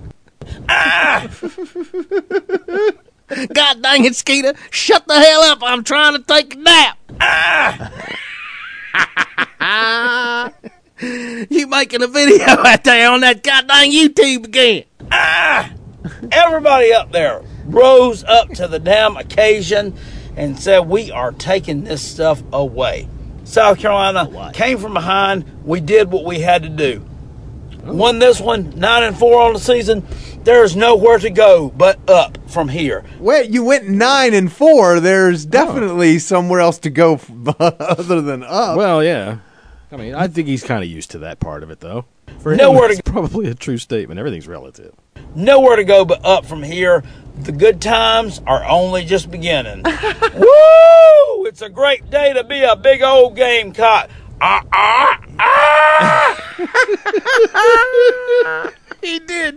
God dang it, Skeeter. Shut the hell up. I'm trying to take a nap. You making a video out there on that goddamn YouTube again. Everybody up there rose up to the damn occasion and said, we are taking this stuff away. South Carolina came from behind. We did what we had to do. Won this one, 9-4 on the season. There's nowhere to go but up from here. Wait, you went 9-4. There's definitely somewhere else to go other than up. Well, yeah. I mean, I think he's kind of used to that part of it, though. For Nowhere him, to it's probably a true statement. Everything's relative. Nowhere to go but up from here. The good times are only just beginning. Woo! It's a great day to be a big old Gamecock. He did.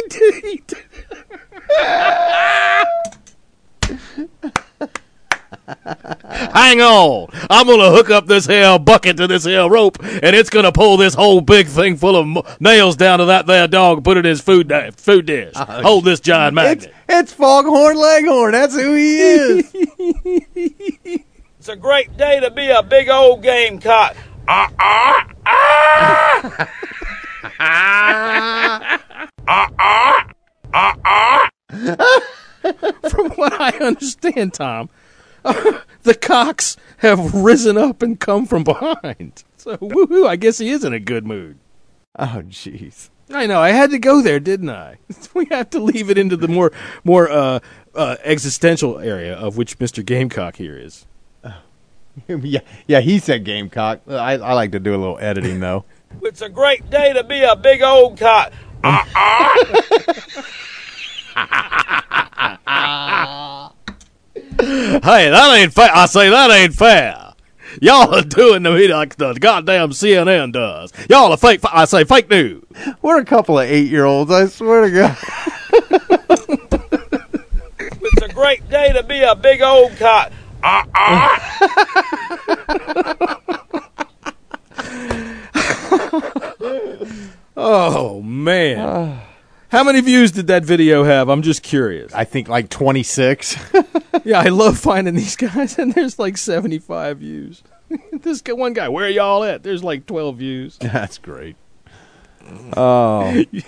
Hang on. I'm going to hook up this here bucket to this here rope, and it's going to pull this whole big thing full of nails down to that there dog and put it in his food dish. Hold this giant magnet. It's Foghorn Leghorn. That's who he is. It's a great day to be a big old Gamecock. From what I understand, Tom, the cocks have risen up and come from behind. So, woohoo, I guess he is in a good mood. Oh, jeez. I know. I had to go there, didn't I? We have to leave it into the more existential area of which Mr. Gamecock here is. Yeah, he said Gamecock. I like to do a little editing, though. It's a great day to be a big old cock. Hey, that ain't fair. I say that ain't fair. Y'all are doing to me like the goddamn CNN does. Y'all are fake. I say fake news. We're a couple of 8-year-olds, I swear to God. It's a great day to be a big old cock. Oh, man. How many views did that video have? I'm just curious. I think like 26. Yeah, I love finding these guys, and there's like 75 views. This one guy, where are y'all at? There's like 12 views. That's great. Oh.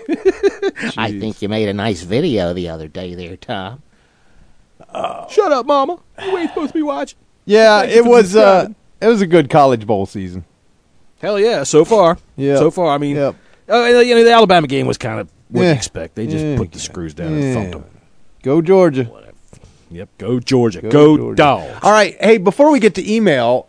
I think you made a nice video the other day there, Tom. Shut up, Mama. You ain't supposed to be watching. Yeah, it was a good College Bowl season. Hell yeah, so far. Yeah. So far, I mean, the Alabama game was kind of what you expect. They just put the screws down and thumped them. Go Georgia. Yep, go Georgia. Go Dogs. All right, hey, before we get to email,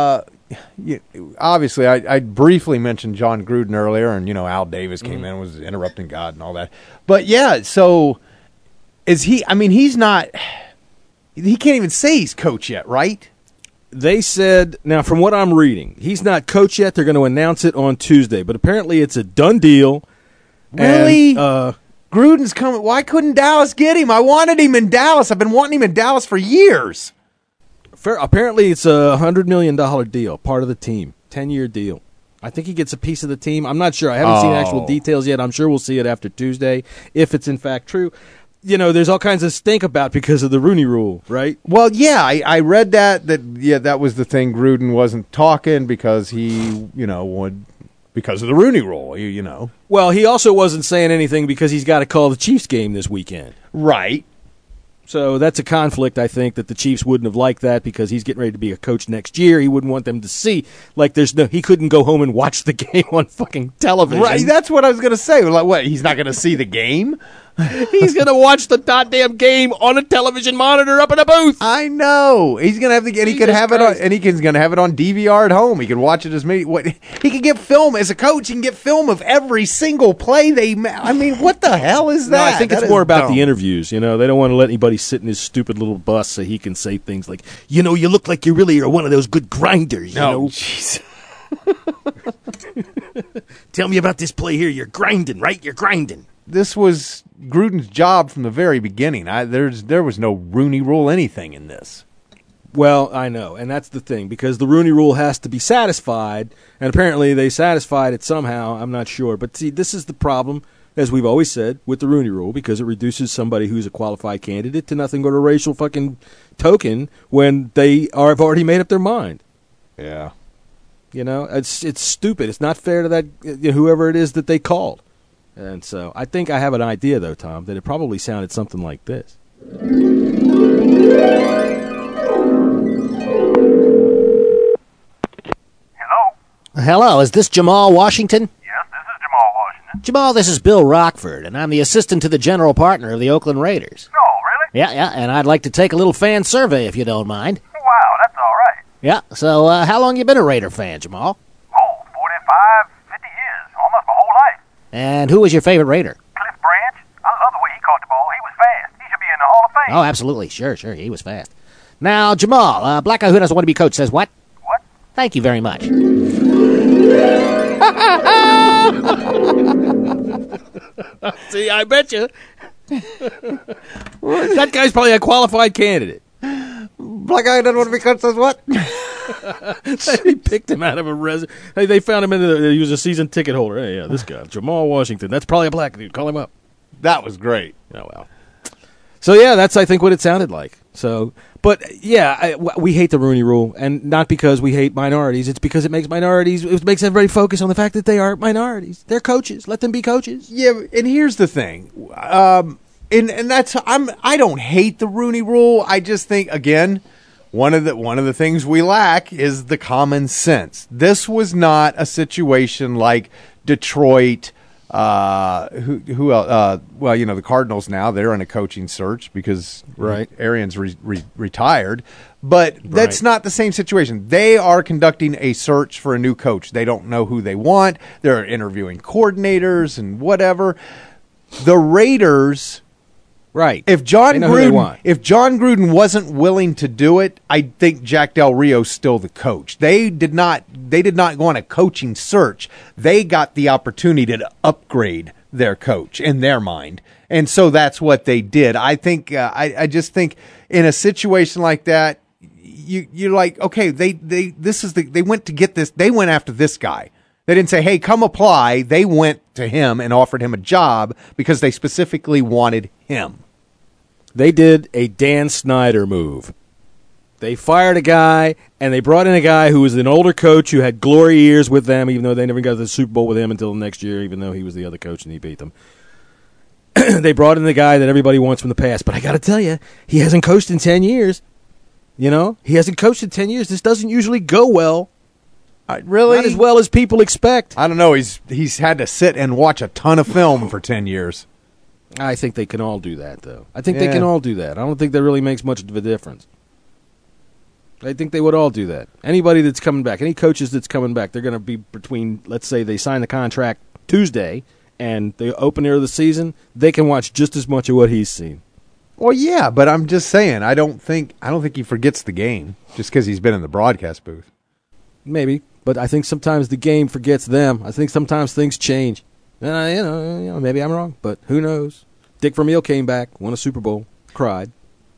obviously I briefly mentioned John Gruden earlier, and, Al Davis came in and was interrupting God and all that. But, yeah, so is he – I mean, he's not – he can't even say he's coach yet, right? They said – now, from what I'm reading, he's not coach yet. They're going to announce it on Tuesday. But apparently it's a done deal. Really? And, Gruden's coming. Why couldn't Dallas get him? I wanted him in Dallas. I've been wanting him in Dallas for years. Apparently, it's a $100 million deal, part of the team, 10-year deal. I think he gets a piece of the team. I'm not sure. I haven't seen actual details yet. I'm sure we'll see it after Tuesday, if it's in fact true. There's all kinds of stink about because of the Rooney Rule, right? Well, yeah, I read that was the thing. Gruden wasn't talking because he, would. Because of the Rooney Rule, Well, he also wasn't saying anything because he's got to call the Chiefs game this weekend. Right. So that's a conflict, I think, that the Chiefs wouldn't have liked that because he's getting ready to be a coach next year. He wouldn't want them to see. Like, he couldn't go home and watch the game on fucking television. Right, that's what I was going to say. Like, what, he's not going to see the game? He's going to watch the goddamn game on a television monitor up in a booth. I know. He's going to have the and he could have it on, and he's going to have it on DVR at home. He could watch it as many. He could get film as a coach. He can get film of every single play I mean, what the hell is that? No, I think it's more about the interviews. They don't want to let anybody sit in his stupid little bus so he can say things like, you look like you really are one of those good grinders. Jeez. Tell me about this play here. You're grinding, right? You're grinding. This was Gruden's job from the very beginning. There was no Rooney Rule anything in this. Well, I know, and that's the thing, because the Rooney Rule has to be satisfied, and apparently they satisfied it somehow. I'm not sure. But see, this is the problem, as we've always said, with the Rooney Rule, because it reduces somebody who's a qualified candidate to nothing but a racial fucking token when they have already made up their mind. Yeah. It's stupid. It's not fair to that whoever it is that they called. And so I think I have an idea, though, Tom, that it probably sounded something like this. Hello, is this Jamal Washington? Yes, this is Jamal Washington. Jamal, this is Bill Rockford, and I'm the assistant to the general partner of the Oakland Raiders. Oh, really? Yeah, and I'd like to take a little fan survey if you don't mind. Wow, that's all right. Yeah, so how long you been a Raider fan, Jamal? Oh, 45, 50 years, almost my whole life. And who was your favorite Raider? Cliff Branch. I love the way he caught the ball. He was fast. He should be in the Hall of Fame. Oh, absolutely. Sure, he was fast. Now, Jamal, black guy who doesn't want to be coach says what? What? Thank you very much. See, I bet you. That guy's probably a qualified candidate. Black guy doesn't want to be coach says what? They picked him out of a They found him he was a season ticket holder. Hey, yeah, this guy, Jamal Washington. That's probably a black dude. Call him up. That was great. Oh, well. So, yeah, that's, I think, what it sounded like. So, but, yeah, we hate the Rooney Rule, and not because we hate minorities. It's because it makes everybody focus on the fact that they are minorities. They're coaches. Let them be coaches. Yeah, and here's the thing. And that's I don't hate the Rooney Rule. I just think, again, one of the things we lack is the common sense. This was not a situation like Detroit. Who else? Well, the Cardinals now, they're in a coaching search because Arians retired, but that's not the same situation. They are conducting a search for a new coach. They don't know who they want. They're interviewing coordinators and whatever. The Raiders, If John Gruden wasn't willing to do it, I think Jack Del Rio's still the coach. They did not go on a coaching search. They got the opportunity to upgrade their coach in their mind, and so that's what they did. I think I just think in a situation like that, you're like, okay, they went to get this. They went after this guy. They didn't say, hey, come apply. They went to him and offered him a job because they specifically wanted him. They did a Dan Snyder move. They fired a guy, and they brought in a guy who was an older coach who had glory years with them, even though they never got to the Super Bowl with him until the next year, even though he was the other coach and he beat them. They brought in the guy that everybody wants from the past. But I got to tell you, he hasn't coached in 10 years. He hasn't coached in 10 years. This doesn't usually go well. Really? Not as well as people expect. I don't know. He's had to sit and watch a ton of film for 10 years. I think they can all do that, though. I think they can all do that. I don't think that really makes much of a difference. I think they would all do that. Anybody that's coming back, any coaches that's coming back, they're going to be between, let's say they sign the contract Tuesday and the opener of the season, they can watch just as much of what he's seen. Well, yeah, but I'm just saying, I don't think he forgets the game just because he's been in the broadcast booth. Maybe, but I think sometimes the game forgets them. I think sometimes things change. Maybe I'm wrong, but who knows? Dick Vermeil came back, won a Super Bowl, cried.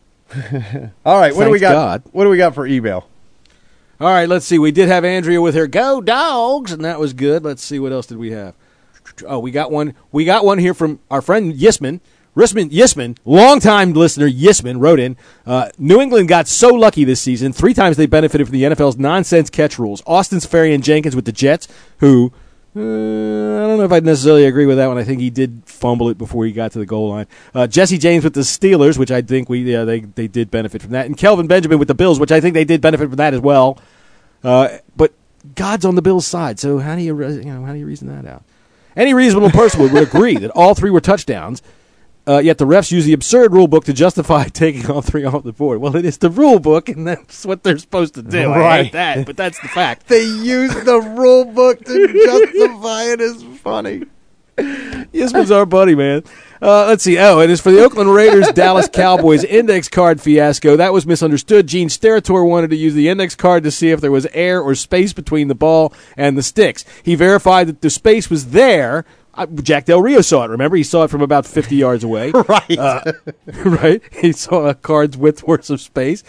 All right, what do we got? God. What do we got for email? All right, let's see. We did have Andrea with her "Go Dogs," and that was good. Let's see, what else did we have? Oh, we got one. We got one here from our friend Yisman. Yisman, longtime listener, Yisman wrote in, New England got so lucky this season. 3 times they benefited from the NFL's nonsense catch rules. Austin Seferian-Jenkins with the Jets, who, I don't know if I'd necessarily agree with that one. I think he did fumble it before he got to the goal line. Jesse James with the Steelers, which I think they did benefit from that. And Kelvin Benjamin with the Bills, which I think they did benefit from that as well. But God's on the Bills' side, so how do you reason that out? Any reasonable person would agree that all 3 were touchdowns. Yet the refs use the absurd rule book to justify taking all 3 off the board. Well, it is the rule book, and that's what they're supposed to do. Right. I hate that, but that's the fact. They use the rule book to justify it. It's funny. Yisman's our buddy, man. Let's see. Oh, it is for the Oakland Raiders Dallas Cowboys index card fiasco. That was misunderstood. Gene Steratore wanted to use the index card to see if there was air or space between the ball and the sticks. He verified that the space was there. Jack Del Rio saw it, remember? He saw it from about 50 yards away. Right. Right? He saw a card's width worth of space.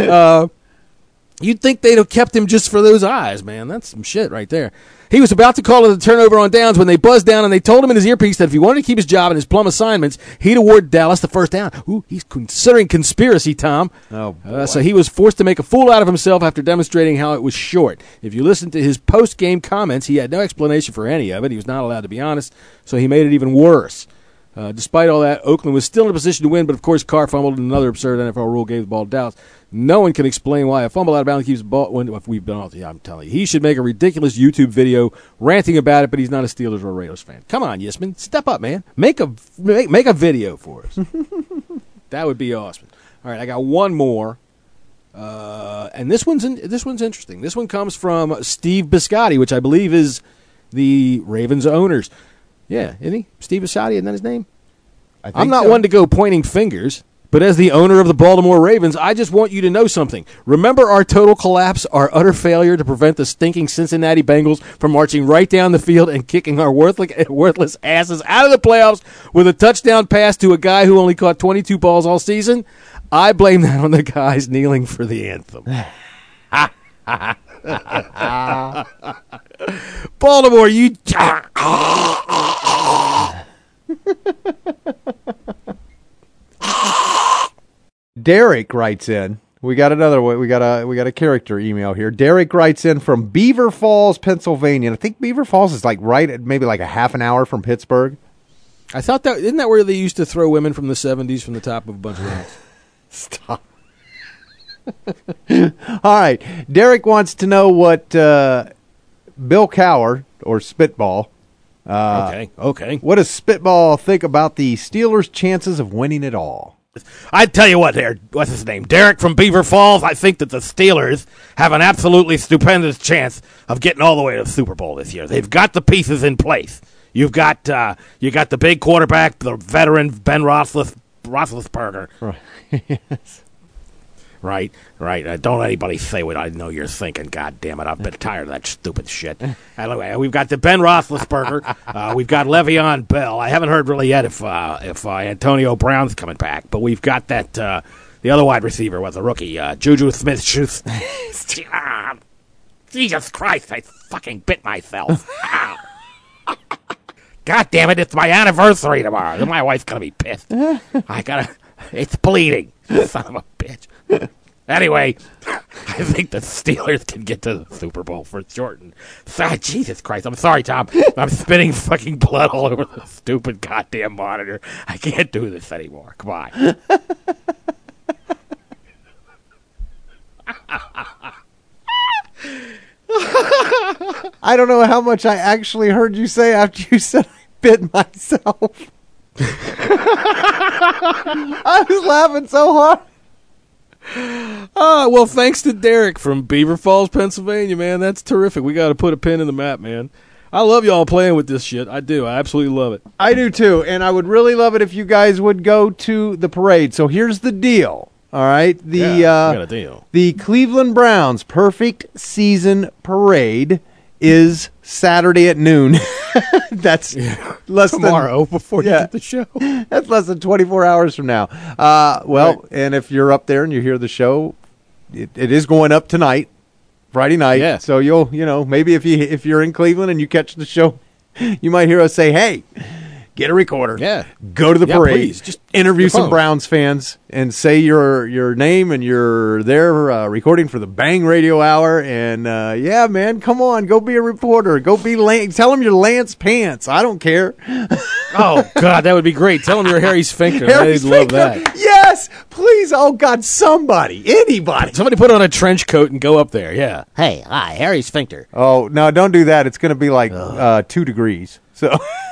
You'd think they'd have kept him just for those eyes, man. That's some shit right there. He was about to call it a turnover on downs when they buzzed down and they told him in his earpiece that if he wanted to keep his job and his plum assignments, he'd award Dallas the first down. Ooh, he's considering conspiracy, Tom. Oh, boy. So he was forced to make a fool out of himself after demonstrating how it was short. If you listen to his post-game comments, he had no explanation for any of it. He was not allowed to be honest, so he made it even worse. Despite all that, Oakland was still in a position to win, but of course Carr fumbled and another absurd NFL rule gave the ball to Dallas. No one can explain why a fumble out of bounds keeps the ball. I'm telling you, he should make a ridiculous YouTube video ranting about it, but he's not a Steelers or a Raiders fan. Come on, Yisman, step up, man. Make a video for us. That would be awesome. All right, I got one more, and this one's interesting. This one comes from Steve Biscotti, which I believe is the Ravens owners. Yeah, isn't he? Steve Biscotti, isn't that his name? I'm not one to go pointing fingers, but as the owner of the Baltimore Ravens, I just want you to know something. Remember our total collapse, our utter failure to prevent the stinking Cincinnati Bengals from marching right down the field and kicking our worthless asses out of the playoffs with a touchdown pass to a guy who only caught 22 balls all season? I blame that on the guys kneeling for the anthem. Baltimore, you... Derek writes in. We got another one. We got a character email here. Derek writes in from Beaver Falls, Pennsylvania. And I think Beaver Falls is like right at maybe like a half an hour from Pittsburgh. I thought that isn't that where they used to throw women from the 70s from the top of a bunch of rocks? Stop. All right. Derek wants to know what Bill Cowher, or Spitball. Okay. What does Spitball think about the Steelers' chances of winning it all? I tell you what, there. What's his name? Derek from Beaver Falls. I think that the Steelers have an absolutely stupendous chance of getting all the way to the Super Bowl this year. They've got the pieces in place. You've got the big quarterback, the veteran Ben Roethlisberger. Right. Yes. Right. Don't anybody say what I know you're thinking. God damn it, I've been tired of that stupid shit. Anyway, we've got the Ben Roethlisberger. We've got Le'Veon Bell. I haven't heard really yet if Antonio Brown's coming back, but we've got that the other wide receiver was a rookie, Juju Smith-Schuster. Jesus Christ, I fucking bit myself. God damn it, it's my anniversary tomorrow. My wife's gonna be pissed. It's bleeding. Son of a bitch. Anyway, I think the Steelers can get to the Super Bowl for Jordan. Jesus Christ. I'm sorry, Tom. I'm spitting fucking blood all over the stupid goddamn monitor. I can't do this anymore. Come on. I don't know how much I actually heard you say after you said I bit myself. I was laughing so hard. Well, thanks to Derek from Beaver Falls, Pennsylvania, man. That's terrific. We got to put a pin in the map, man. I love y'all playing with this shit. I do. I absolutely love it. I do, too. And I would really love it if you guys would go to the parade. So here's the deal. All right. We got a deal. The Cleveland Browns Perfect Season Parade is Saturday at noon. That's less tomorrow than, before you get the show. That's less than 24 hours from now. Right. And if you're up there and you hear the show, it is going up tonight, Friday night. Yeah. So you'll, maybe if you're in Cleveland and you catch the show, you might hear us say, "Hey, get a recorder. Yeah. Go to the parade. Please. Just interview some Browns fans and say your name and you're there recording for the Bang Radio Hour. And, yeah, man, come on. Go be a reporter. Go be Tell them you're Lance Pants. I don't care. Oh, God, that would be great. Tell them you're Harry Sphincter. I'd love that. Yes. Please. Oh, God, anybody. Somebody put on a trench coat and go up there. Yeah. Hey, hi, Harry Sphincter. Oh, no, don't do that. It's going to be like 2 degrees. So...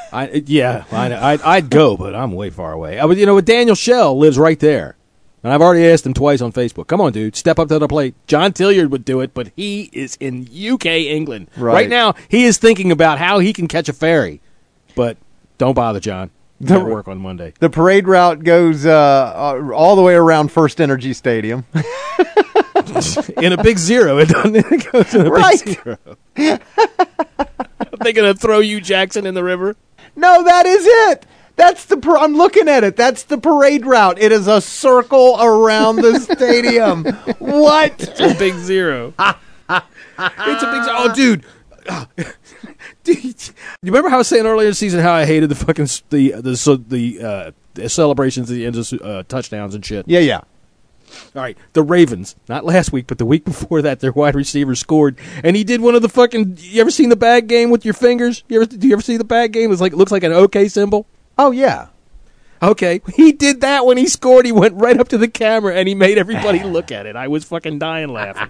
I'd go, but I'm way far away. With Daniel Shell lives right there, and I've already asked him twice on Facebook. Come on, dude, step up to the plate. John Tilliard would do it, but he is in UK, England right now. He is thinking about how he can catch a ferry, but don't bother, John. Don't work on Monday. The parade route goes all the way around First Energy Stadium. In a big zero. It goes in a big zero. Are they going to throw you, Jackson, in the river? No, that is it. That's I'm looking at it. That's the parade route. It is a circle around the stadium. What? It's a big zero. It's a big zero. Oh, dude. Dude, you remember how I was saying earlier this season how I hated the fucking the celebrations at the end of touchdowns and shit? Yeah. All right, the Ravens, not last week, but the week before that, their wide receiver scored, and he did one of the fucking. You ever seen the bag game with your fingers? Do you ever see the bag game? It looks like an OK symbol. Oh yeah. Okay, he did that when he scored. He went right up to the camera and he made everybody look at it. I was fucking dying laughing.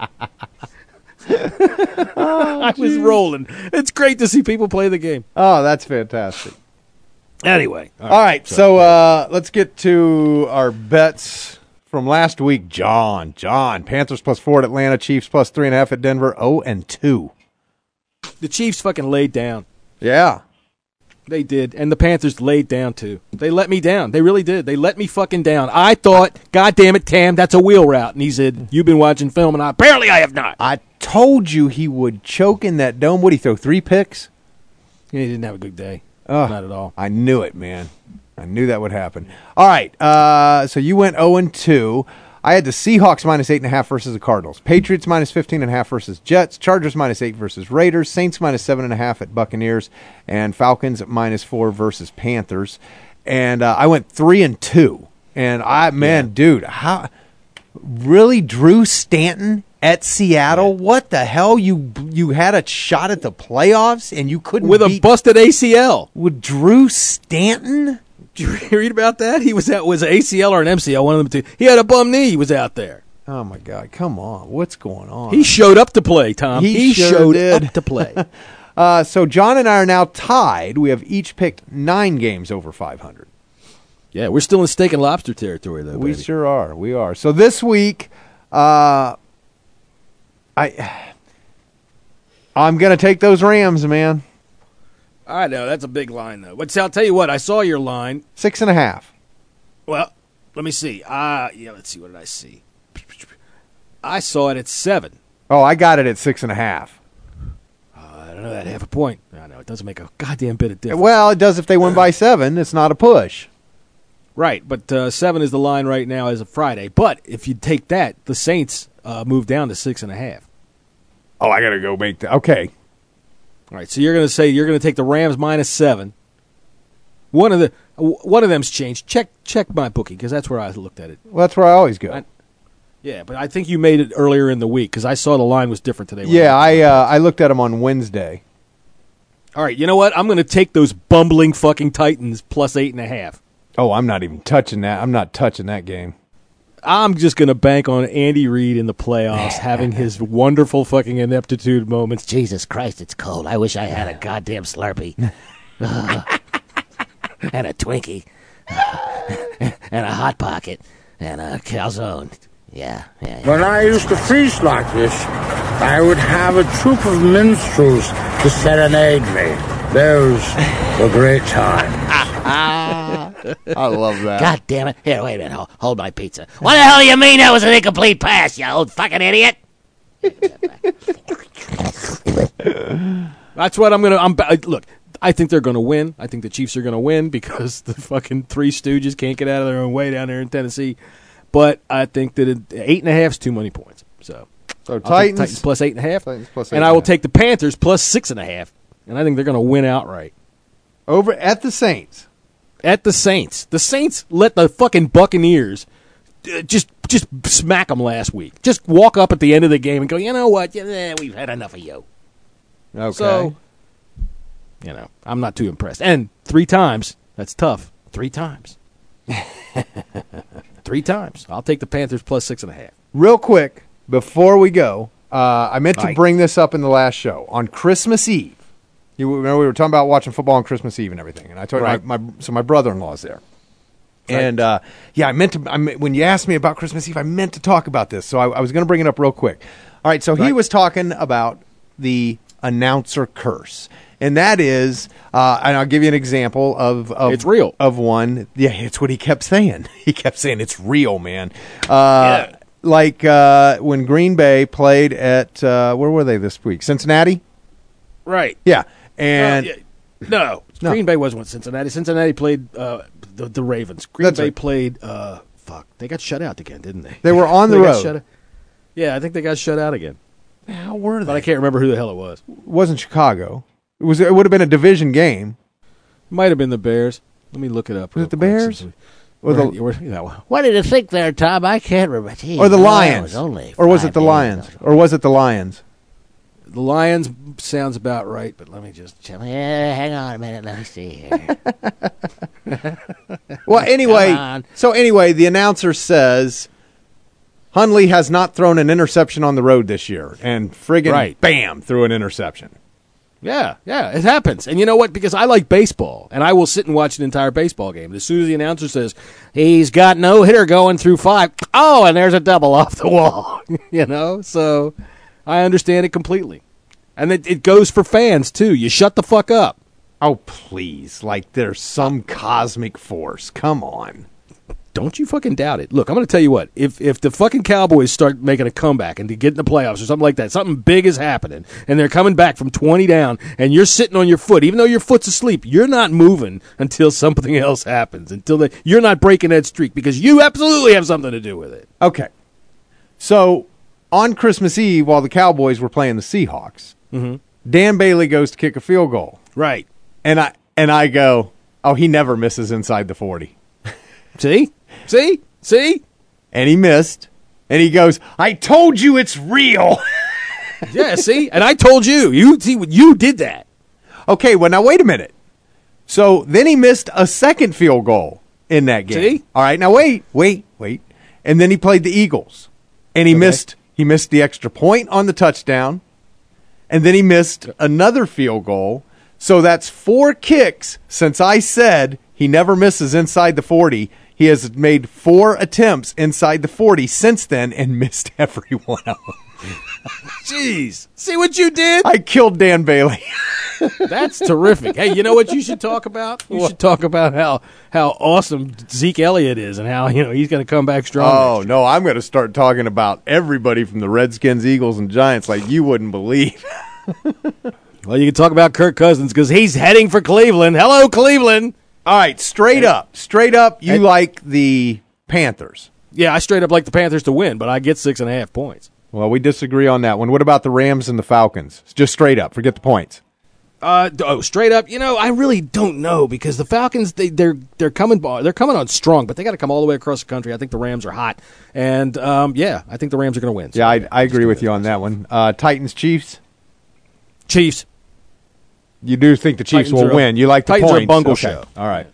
I was rolling. It's great to see people play the game. Oh, that's fantastic. Anyway. All right, so let's get to our bets from last week. John, Panthers +4 at Atlanta, Chiefs +3.5 at Denver, 0-2. The Chiefs fucking laid down. Yeah. They did, and the Panthers laid down, too. They let me down. They really did. They let me fucking down. I thought, God damn it, Tam, that's a wheel route. And he said, you've been watching film, and apparently I have not. I told you he would choke in that dome. Would he throw 3 picks? Yeah, he didn't have a good day. Oh, not at all. I knew it, man. I knew that would happen. All right, so you went 0-2. I had the Seahawks -8.5 versus the Cardinals. Patriots -15.5 versus Jets. Chargers -8 versus Raiders. Saints -7.5 at Buccaneers. And Falcons -4 versus Panthers. And I went 3-2. And dude, how really Drew Stanton at Seattle? What the hell? You had a shot at the playoffs and you couldn't with a busted ACL with Drew Stanton. Did you read about that? He was an ACL or an MCL, one of them two. He had a bum knee. He was out there. Oh my God! Come on, what's going on? He showed up to play, Tom. He showed up to play. So John and I are now tied. We have each picked 9 games over 500. Yeah, we're still in steak and lobster territory, though. We baby. sure are. We are. So this week, I'm gonna take those Rams, man. I know, that's a big line, though. But I'll tell you what, I saw your line. 6.5. Well, let me see. Let's see. What did I see? I saw it at 7. Oh, I got it at 6.5. I don't know, that half a point. I know, it doesn't make a goddamn bit of difference. Well, it does if they win by 7. It's not a push. Right, but 7 is the line right now as of Friday. But if you take that, the Saints move down to 6.5. Oh, I got to go make that. Okay. All right, so you're going to take the Rams -7. One of them's changed. Check my bookie because that's where I looked at it. Well, that's where I always go. Yeah, but I think you made it earlier in the week because I saw the line was different today. Yeah, I looked at them on Wednesday. All right, you know what? I'm going to take those bumbling fucking Titans +8.5. Oh, I'm not even touching that. I'm not touching that game. I'm just going to bank on Andy Reid in the playoffs having his wonderful fucking ineptitude moments. Jesus Christ, it's cold. I wish I had a goddamn Slurpee. And a Twinkie. And a Hot Pocket. And a calzone. Yeah. When I used to feast like this, I would have a troop of minstrels to serenade me. Those were great times. I love that. God damn it. Here, wait a minute. Hold my pizza. What the hell do you mean that was an incomplete pass, you old fucking idiot? That's what I'm going to... Look, I think they're going to win. I think the Chiefs are going to win because the fucking Three Stooges can't get out of their own way down there in Tennessee. But I think that 8.5 is too many points. So Titans +8.5. Titans +8.5. And I will take the Panthers +6.5. And I think they're going to win outright. Over at the Saints. At the Saints. The Saints let the fucking Buccaneers just smack them last week. Just walk up at the end of the game and go, you know what? We've had enough of you. Okay. So, I'm not too impressed. And 3 times, that's tough. 3 times. 3 times. I'll take the Panthers +6.5. Real quick, before we go, I meant to bring this up in the last show. On Christmas Eve, you remember we were talking about watching football on Christmas Eve and everything, and I told you my brother-in-law's there. Right. And, I meant to, when you asked me about Christmas Eve, I meant to talk about this, so I was going to bring it up real quick. All right, so he was talking about the announcer curse. And that is, and I'll give you an example of it's real. Of one. Yeah, it's what he kept saying. He kept saying it's real, man. Like when Green Bay played at, where were they this week? Cincinnati? Right. Yeah. And no, Green Bay wasn't with Cincinnati. Cincinnati played the Ravens. Green Bay played, they got shut out again, didn't they? They were on the road. Yeah, I think they got shut out again. How were they? But I can't remember who the hell it was. It wasn't Chicago. It would have been a division game. Might have been the Bears. Let me look it up. Was it the Bears? What did you think there, Tom? I can't remember. Gee, or the Lions. was only or was it the Lions? Or was it the Lions? The Lions sounds about right, but let me just check. Yeah, hang on a minute. Let me see here. Well, anyway, the announcer says Hundley has not thrown an interception on the road this year, and friggin' bam, threw an interception. Yeah, it happens. And you know what? Because I like baseball, and I will sit and watch an entire baseball game. As soon as the announcer says, he's got no hitter going through 5, oh, and there's a double off the wall. So I understand it completely. And it goes for fans, too. You shut the fuck up. Oh, please. Like there's some cosmic force. Come on. Don't you fucking doubt it. Look, I'm going to tell you what. If the fucking Cowboys start making a comeback and to get in the playoffs or something like that, something big is happening, and they're coming back from 20 down, and you're sitting on your foot, even though your foot's asleep, you're not moving until something else happens, you're not breaking that streak, because you absolutely have something to do with it. Okay. So, on Christmas Eve, while the Cowboys were playing the Seahawks, Dan Bailey goes to kick a field goal. Right. And I go, oh, he never misses inside the 40. See? And he missed. And he goes, I told you it's real. Yeah, see? And I told you. You did that. Okay, well, now wait a minute. So then he missed a second field goal in that game. See? All right, now wait. And then he played the Eagles. And he missed the extra point on the touchdown. And then he missed another field goal. So that's 4 kicks since I said he never misses inside the 40. He has made 4 attempts inside the 40 since then and missed every one of them. Jeez. See what you did? I killed Dan Bailey. That's terrific. Hey, you know what you should talk about? You should talk about how awesome Zeke Elliott is and how he's going to come back strong. Oh, no, I'm going to start talking about everybody from the Redskins, Eagles, and Giants like you wouldn't believe. Well, you can talk about Kirk Cousins because he's heading for Cleveland. Hello, Cleveland. All right, straight up, you like the Panthers. Yeah, I straight up like the Panthers to win, but I get 6.5 points. Well, we disagree on that one. What about the Rams and the Falcons? Just straight up, forget the points. Straight up, I really don't know because the Falcons they're coming on strong, but they got to come all the way across the country. I think the Rams are hot, and I think the Rams are going to win. So yeah, I agree with you on that one. Titans, Chiefs. You do think the Chiefs will win? You like the Titans points? Are a bungle show. All right.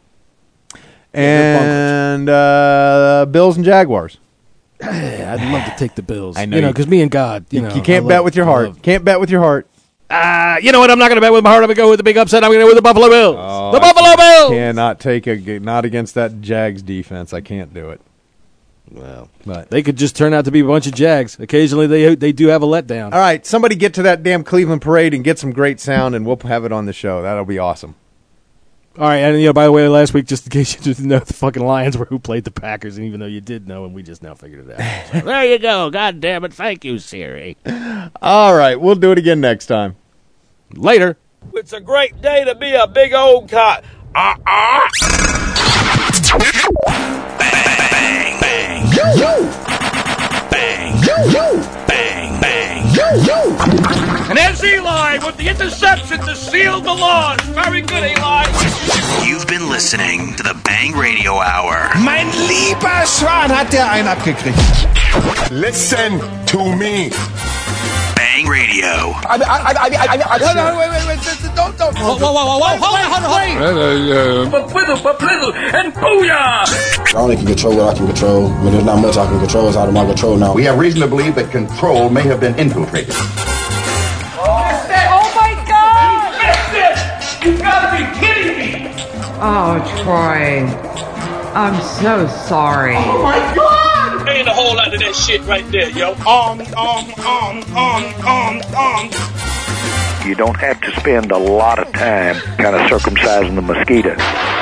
And Bills and Jaguars. I'd love to take the Bills. I know, because me and God, you can't bet with your heart. Can't bet with your heart. You know what? I'm not going to bet with my heart. I'm going to go with the big upset. I'm going to go with the Buffalo Bills. The Buffalo Bills. Cannot take not against that Jags defense. I can't do it. Well, but they could just turn out to be a bunch of Jags. Occasionally, they do have a letdown. All right, somebody get to that damn Cleveland parade and get some great sound, and we'll have it on the show. That'll be awesome. All right, and by the way, last week, just in case you didn't know, the fucking Lions were who played the Packers, and even though you did know, and we just now figured it out. So, there you go. God damn it. Thank you, Siri. All right, we'll do it again next time. Later. It's a great day to be a big old cot. Bang, bang. Bang. Bang, bang. And there's Eli with the interception to seal the lawn. Very good, Eli. You've been listening to the Bang Radio Hour. Mein lieber Schwan hat der einen abgekriegt. Listen to me. Bang Radio. Wait. Don't. Whoa. And booyah! I only can control what I can control. When there's not much I can control, it's out of my control now. We have reason to believe that control may have been infiltrated. Oh my God! Missed it! You gotta be kidding me! Oh, Troy. I'm so sorry. Oh my God! Ain't a whole lot of that shit right there, yo. You don't have to spend a lot of time kind of circumcising the mosquito.